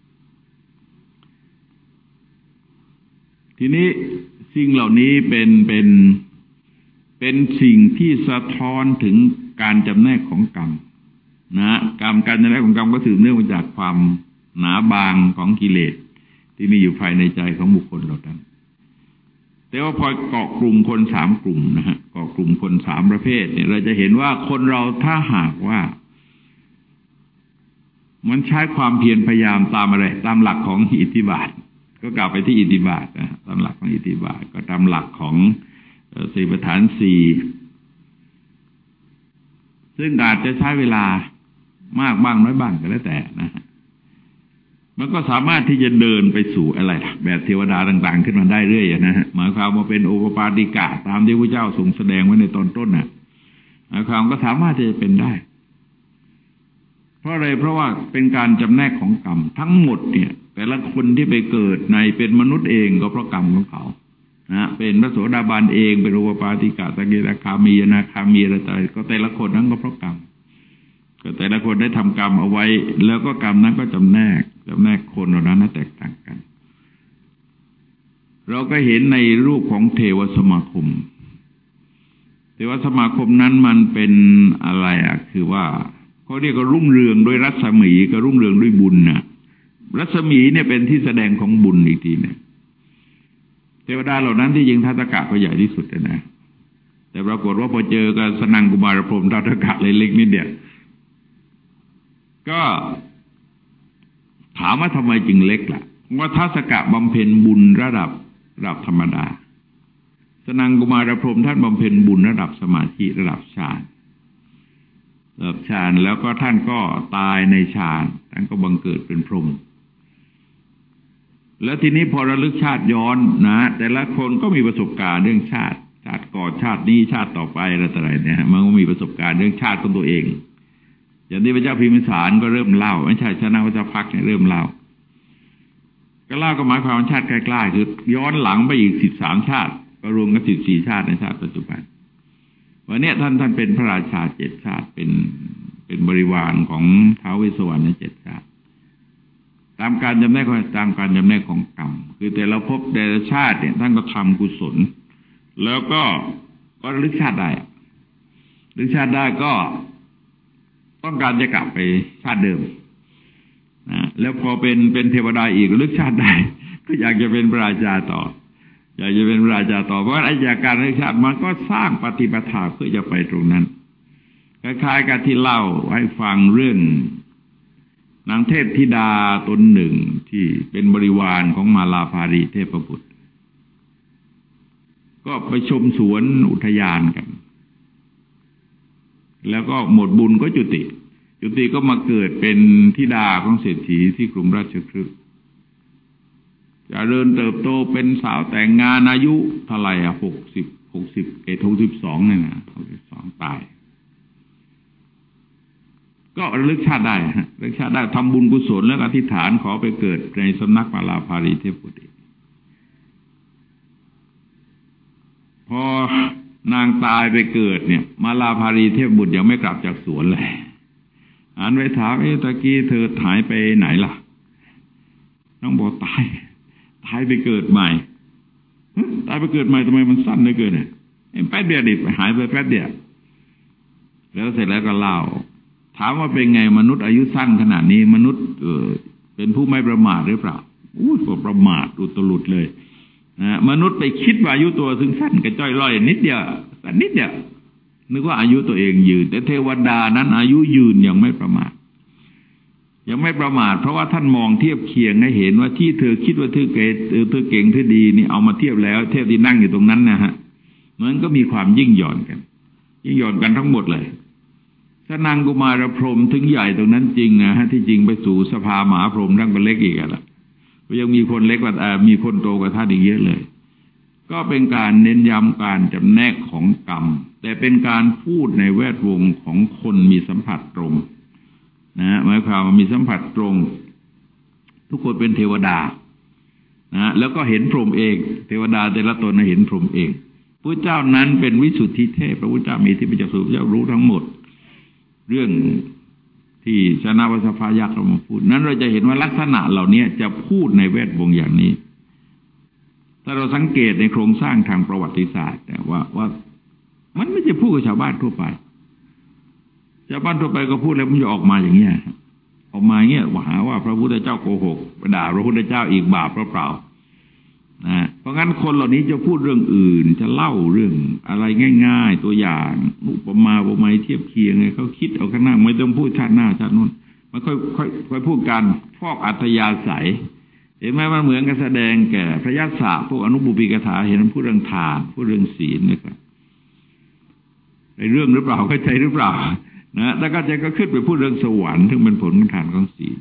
ๆทีนี้สิ่งเหล่านี้เป็นเป็นเป็นสิ่งที่สะท้อนถึงการจำแนกของกรรมนะกรรมการจำแนกของกรรมก็สืบเนื่องมาจากความหนาบางของกิเลสที่มีอยู่ภายในใจของบุคคลเหล่านั้นแต่ว่าพอเกาะกลุ่มคนสามกลุ่มนะฮะเกาะกลุ่มคนสามประเภทเนี่ยเราจะเห็นว่าคนเราถ้าหากว่ามันใช้ความเพียรพยายามตามอะไรตามหลักของอิทธิบาทก็กลับไปที่อิทธิบาทนะตามหลักของอิทธิบาทก็ตามหลักของสติปัฏฐานสี่ซึ่งอาจจะใช้เวลามากบ้างน้อยบ้างก็แล้วแต่นะฮะมันก็สามารถที่จะเดินไปสู่อะไรแบบเทวดาต่างๆขึ้นมาได้เรื่อยนะฮะหมายความว่าเป็นโอปปาติกะตามที่พระเจ้าทรงแสดงไว้ในตอนต้นน่ะหมายความก็สามารถที่จะเป็นได้เพราะอะไรเพราะว่าเป็นการจำแนกของกรรมทั้งหมดเนี่ยแต่ละคนที่ไปเกิดในเป็นมนุษย์เองก็เพราะกรรมของเขานะเป็นพระโสดาบันเองเป็นโอปปาติกะสกิทาคามีอนาคามีอะไรต่างๆก็แต่ละคนนั้นก็เพราะกรรมก็แต่ละคนได้ทำกรรมเอาไว้แล้วก็กรรมนั้นก็จำแนกจำแนกคนเหล่านั้นแตกต่างกันเราก็เห็นในรูปของเทวสมาคมเทวสมาคมนั้นมันเป็นอะไรอ่ะคือว่าเขาเรียกว่ารุ่งเรืองด้วยรัศมีก็รุ่งเรืองด้วยบุญนะรัศมีเนี่ยเป็นที่แสดงของบุญอีกทีนึงเทวดาเหล่านั้นที่ยิงทัตตกะก็ใหญ่ที่สุดนะแต่ปรากฏว่าพอเจอกับสนังกุมารพรหมทัตตกะเล็กๆนิดเดียวก็ถามว่าทำไมจึงเล็กล่ะว่าทัตตกะบำเพ็ญบุญระดับระดับธรรมดาสนังกุมารพรหมท่านบำเพ็ญบุญระดับสมาธิระดับฌานระดับฌานแล้วก็ท่านก็ตายในฌานท่านก็บังเกิดเป็นพรหมแล้วทีนี้พอระลึกชาติย้อนนะแต่ละคนก็มีประสบการณ์เรื่องชาติชาติก่อนชาตินี้ชาติต่อไปอะไรต่ออะไรเนี่ยมันก็มีประสบการณ์เรื่องชาติของตัวเองอย่างที่พระเจ้าพิมพิสารก็เริ่มเล่าไม่ใช่ชนะพระเจ้าพักเนี่ยเริ่มเล่าก็เล่าก็หมายความว่าชาติใกล้ๆคือย้อนหลังไปอีกสิบสามชาติก็รวมกันสิบสี่ชาติในชาติปัจจุบันวันนี้ท่านท่านเป็นพระราชาเจ็ดชาติเป็นเป็นบริวารของท้าวเวสสวรรค์ในเจ็ดชาติตามการจำแนกของตามการจำแนกของกรรมคือแต่ละภพแต่ละชาติเนี่ยท่านก็ทำกุศลแล้วก็ก็ระลึกชาติได้ระลึกชาติได้ก็ต้องการจะกลับไปชาติเดิมนะแล้วพอเป็นเป็นเทวดาอีกระลึกชาติได้ก็อยากจะเป็นพระราชาต่ออยากจะเป็นพระราชาต่อเพราะไอ้จากการระลึกชาติมันก็สร้างปฏิปทาเพื่อจะไปตรงนั้นคล้ายๆกับที่เล่าให้ฟังเรื่องนางเทพธิดาตนหนึ่งที่เป็นบริวารของมาลาภารีเทพบุตรก็ไปชมสวนอุทยานกันแล้วก็หมดบุญก็จุติจุติก็มาเกิดเป็นธิดาของเศรษฐีที่กรุงราชคฤห์เจริญเติบโตเป็นสาวแต่งงานอายุเท่าไหร่อ่ะหกสิบหกสิบเอ็ดหกสิบสองเนี่ยนะหกสิบสองตายก็ระลึกชาติได้ฮะระลึกชาติได้ทำบุญกุศลแล้วอธิษฐานขอไปเกิดในสำนักมาลาภารีเทพบุตรพอนางตายไปเกิดเนี่ยมาลาภารีเทพบุตรยังไม่กลับจากสวนเลยอ่านไปถามเอ๊ะตะกี้เธอหายไปไหนล่ะน้องบอกตายตายไปเกิดใหม่ตายไปเกิดใหม่ทำไมมันสั้นเหลือเกินเนี่ยแป๊บเดียวดิหายไปแป๊บเดียวแล้วเสร็จแล้วก็เล่าถามว่าเป็นไงมนุษย์อายุสั้นขนาดนี้มนุษย์เออเป็นผู้ไม่ประมาทหรือเปล่าอู้ยประมาทอุตลุดเลยนะมนุษย์ไปคิดว่าอายุตัวซึ่งสั้นกระจ้อยร่อยนิดเดียวสั้นนิดเดียวนึกว่าอายุตัวเองยืนแต่เทวดานั้นอายุยืนยังไม่ประมาทยังไม่ประมาทเพราะว่าท่านมองเทียบเคียงให้เห็นว่าที่เธอคิดว่าเธอเก่งเธอเก่งเธอดีนี่เอามาเทียบแล้วเทพที่นั่งอยู่ตรงนั้นนะฮะมันก็มีความยิ่งหย่อนกันยิ่งหย่อนกันทั้งหมดเลยถ้านางกุมารพรหมถึงใหญ่ตรงนั้นจริงนะฮะที่จริงไปสู่สภามหาพรหมท่านก็เล็กอีกอ่ะยังมีคนเล็กกว่ามีคนโตกว่าท่านอีกเยอะเลยก็เป็นการเน้นย้ำการจำแนกของกรรมแต่เป็นการพูดในแวดวงของคนมีสัมผัสตรงนะหมายความว่ามีสัมผัสตรงทุกคนเป็นเทวดานะแล้วก็เห็นพรหมเองเทวดาแต่ละตนเห็นพรหมเองพระเจ้านั้นเป็นวิสุทธิเทพพระพุทธเจ้ามีที่ประจักษ์สุพระเจ้ารู้ทั้งหมดเรื่องที่ชนะวัสภายักษ์เรามาพูดนั้นเราจะเห็นว่าลักษณะเหล่านี้จะพูดในแวดวงอย่างนี้ถ้าเราสังเกตในโครงสร้างทางประวัติศาสตร์แต่ว่าว่ามันไม่ใช่พูดกับชาวบ้านทั่วไปชาวบ้านทั่วไปก็พูดแล้วมันจะออกมาอย่างเงี้ยออกมาอย่างเงี้ยหาว่าพระพุทธเจ้าโกหกไปด่าพระพุทธเจ้าอีกบาปเปล่าๆนะเพราะงั้นคนเหล่านี้จะพูดเรื่องอื่นจะเล่าเรื่องอะไรง่ายๆตัวอย่างอุปมาอุปไมยเทียบเคียงไงเขาคิดเอาข้างหน้าไม่ต้องพูดชาติหน้าชาตินู้นมันค่อยค่อยค่อยพูดกันฟอกอัธยาศัยเห็นไหมมันเหมือนกับแสดงแก่พระยศพวกอนุบุพีกถาเห็นมันพูดเรื่องทานพูดเรื่องศีลนะครับในเรื่องหรือเปล่าเข้าใจหรือเปล่านะแล้วก็จะก็ขึ้นไปพูดเรื่องสวรรค์ซึ่งเป็นผลของทานของศีล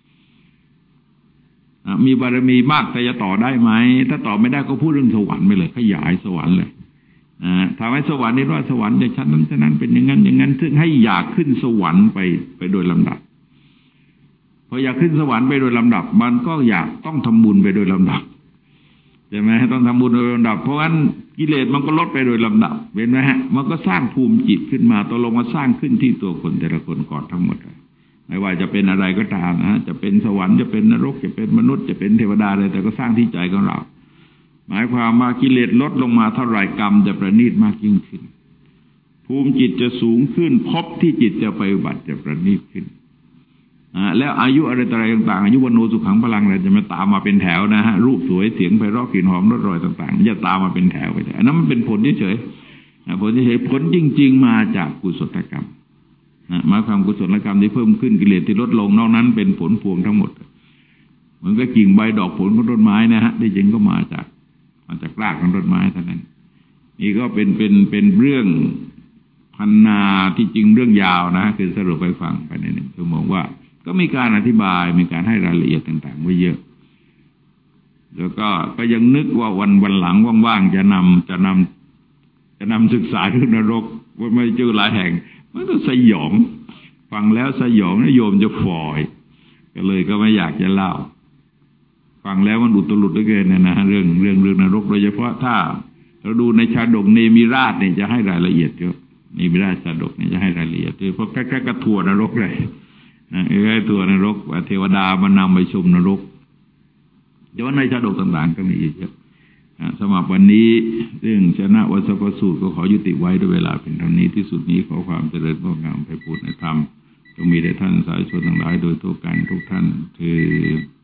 มีบารมีมากแต่จะต่อได้ไหมถ้าต่อไม่ได้ก็พูดเรื่องสวรรค์ไปเลยขยายสวรรค์เลยนะทำให้สวรรค์นี้ว่าสวรรค์อย่างชั้นนั้นชั้นนั้นเป็นอย่างนั้นอย่างนั้นซึ่งให้อยากขึ้นสวรรค์ไปไปโดยลำดับพออยากขึ้นสวรรค์ไปโดยลำดับมันก็อยากต้องทำบุญไปโดยลำดับใช่ไหมต้องทำบุญโดยลำดับเพราะฉะนั้นกิเลสมันก็ลดไปโดยลำดับเห็นไหมฮะมันก็สร้างภูมิจิตขึ้นมาตกลงมาสร้างขึ้นที่ตัวคนแต่ละคนก่อนทั้งหมดไม่ว่าจะเป็นอะไรก็ตามนะฮะจะเป็นสวรรค์จะเป็นนรกจะเป็นมนุษย์จะเป็นเทวดาอะไรแต่ก็สร้างที่ใจของเราหมายความว่ากิเลสลดลงมาเท่าไรกรรมจะประณีตมากยิ่งขึ้นภูมิจิตจะสูงขึ้นภพที่จิตจะไปบัติจะประณีตขึ้นอ่าแล้วอายุอะไรต่างๆอายุวันโนสุขังพลังอะไรจะมาตามมาเป็นแถวนะฮะรูปสวยเสียงไพเราะกลิ่นหอมรสอร่อยต่างๆจะตามมาเป็นแถวไปอันนั้นมันเป็นผลเฉยๆผลเฉยๆผลจริงๆมาจากกุศลกรรมนะหมายความกุศลกรรมที่เพิ่มขึ้นกิเลสที่ลดลงนอกนั้นเป็นผลพวงทั้งหมดเหมือนกับกิ่งใบดอกผลของต้นไม้นะฮะที่จริงก็มาจากมาจากรากของต้นไม้เท่านั้นนี่ก็เป็นเป็นเป็นเรื่องพันนาที่จริงเรื่องยาวนะคือสรุปไปฟังไปในหนึ่งชั่วโมงว่าก็มีการอธิบายมีการให้รายละเอียดต่างๆไว้เยอะแล้วก็ก็ยังนึกว่าวันวันหลังว่างๆจะนำจะนำจะนำศึกษาเรื่องนรกว่าไม่เจอหลายแห่งมันก็สยองฟังแล้วสยองนะโยมจะฝอยก็เลยก็ไม่อยากจะเล่าฟังแล้วมันอุตลุดเหลือเกินนะนะเรื่องเรื่องเรื่องนรกโดยเฉพาะถ้าเราดูในชาดกเนมิราชเนี่ยจะให้รายละเอียดเยอะเนมิราชชาดกเนี่ยจะให้รายละเอียดเพราะแค่กระทัวนรกเลยนะไอ้ตัวนรกว่าเทวดามันนำไปชมนรกเดี๋ยวในชาดกต่างๆก็มีอีกเยอะสำหรับวันนี้เรื่องชนะวัสปสูตรก็ขอยุติไว้ด้วยเวลาเป็นเท่านี้ที่สุดนี้ขอความเจริญงอกงามไปบูรณนธรรมจงมีแด่ท่านสาธุชนทั้งหลายโดยทั่วกันทุกท่านคือ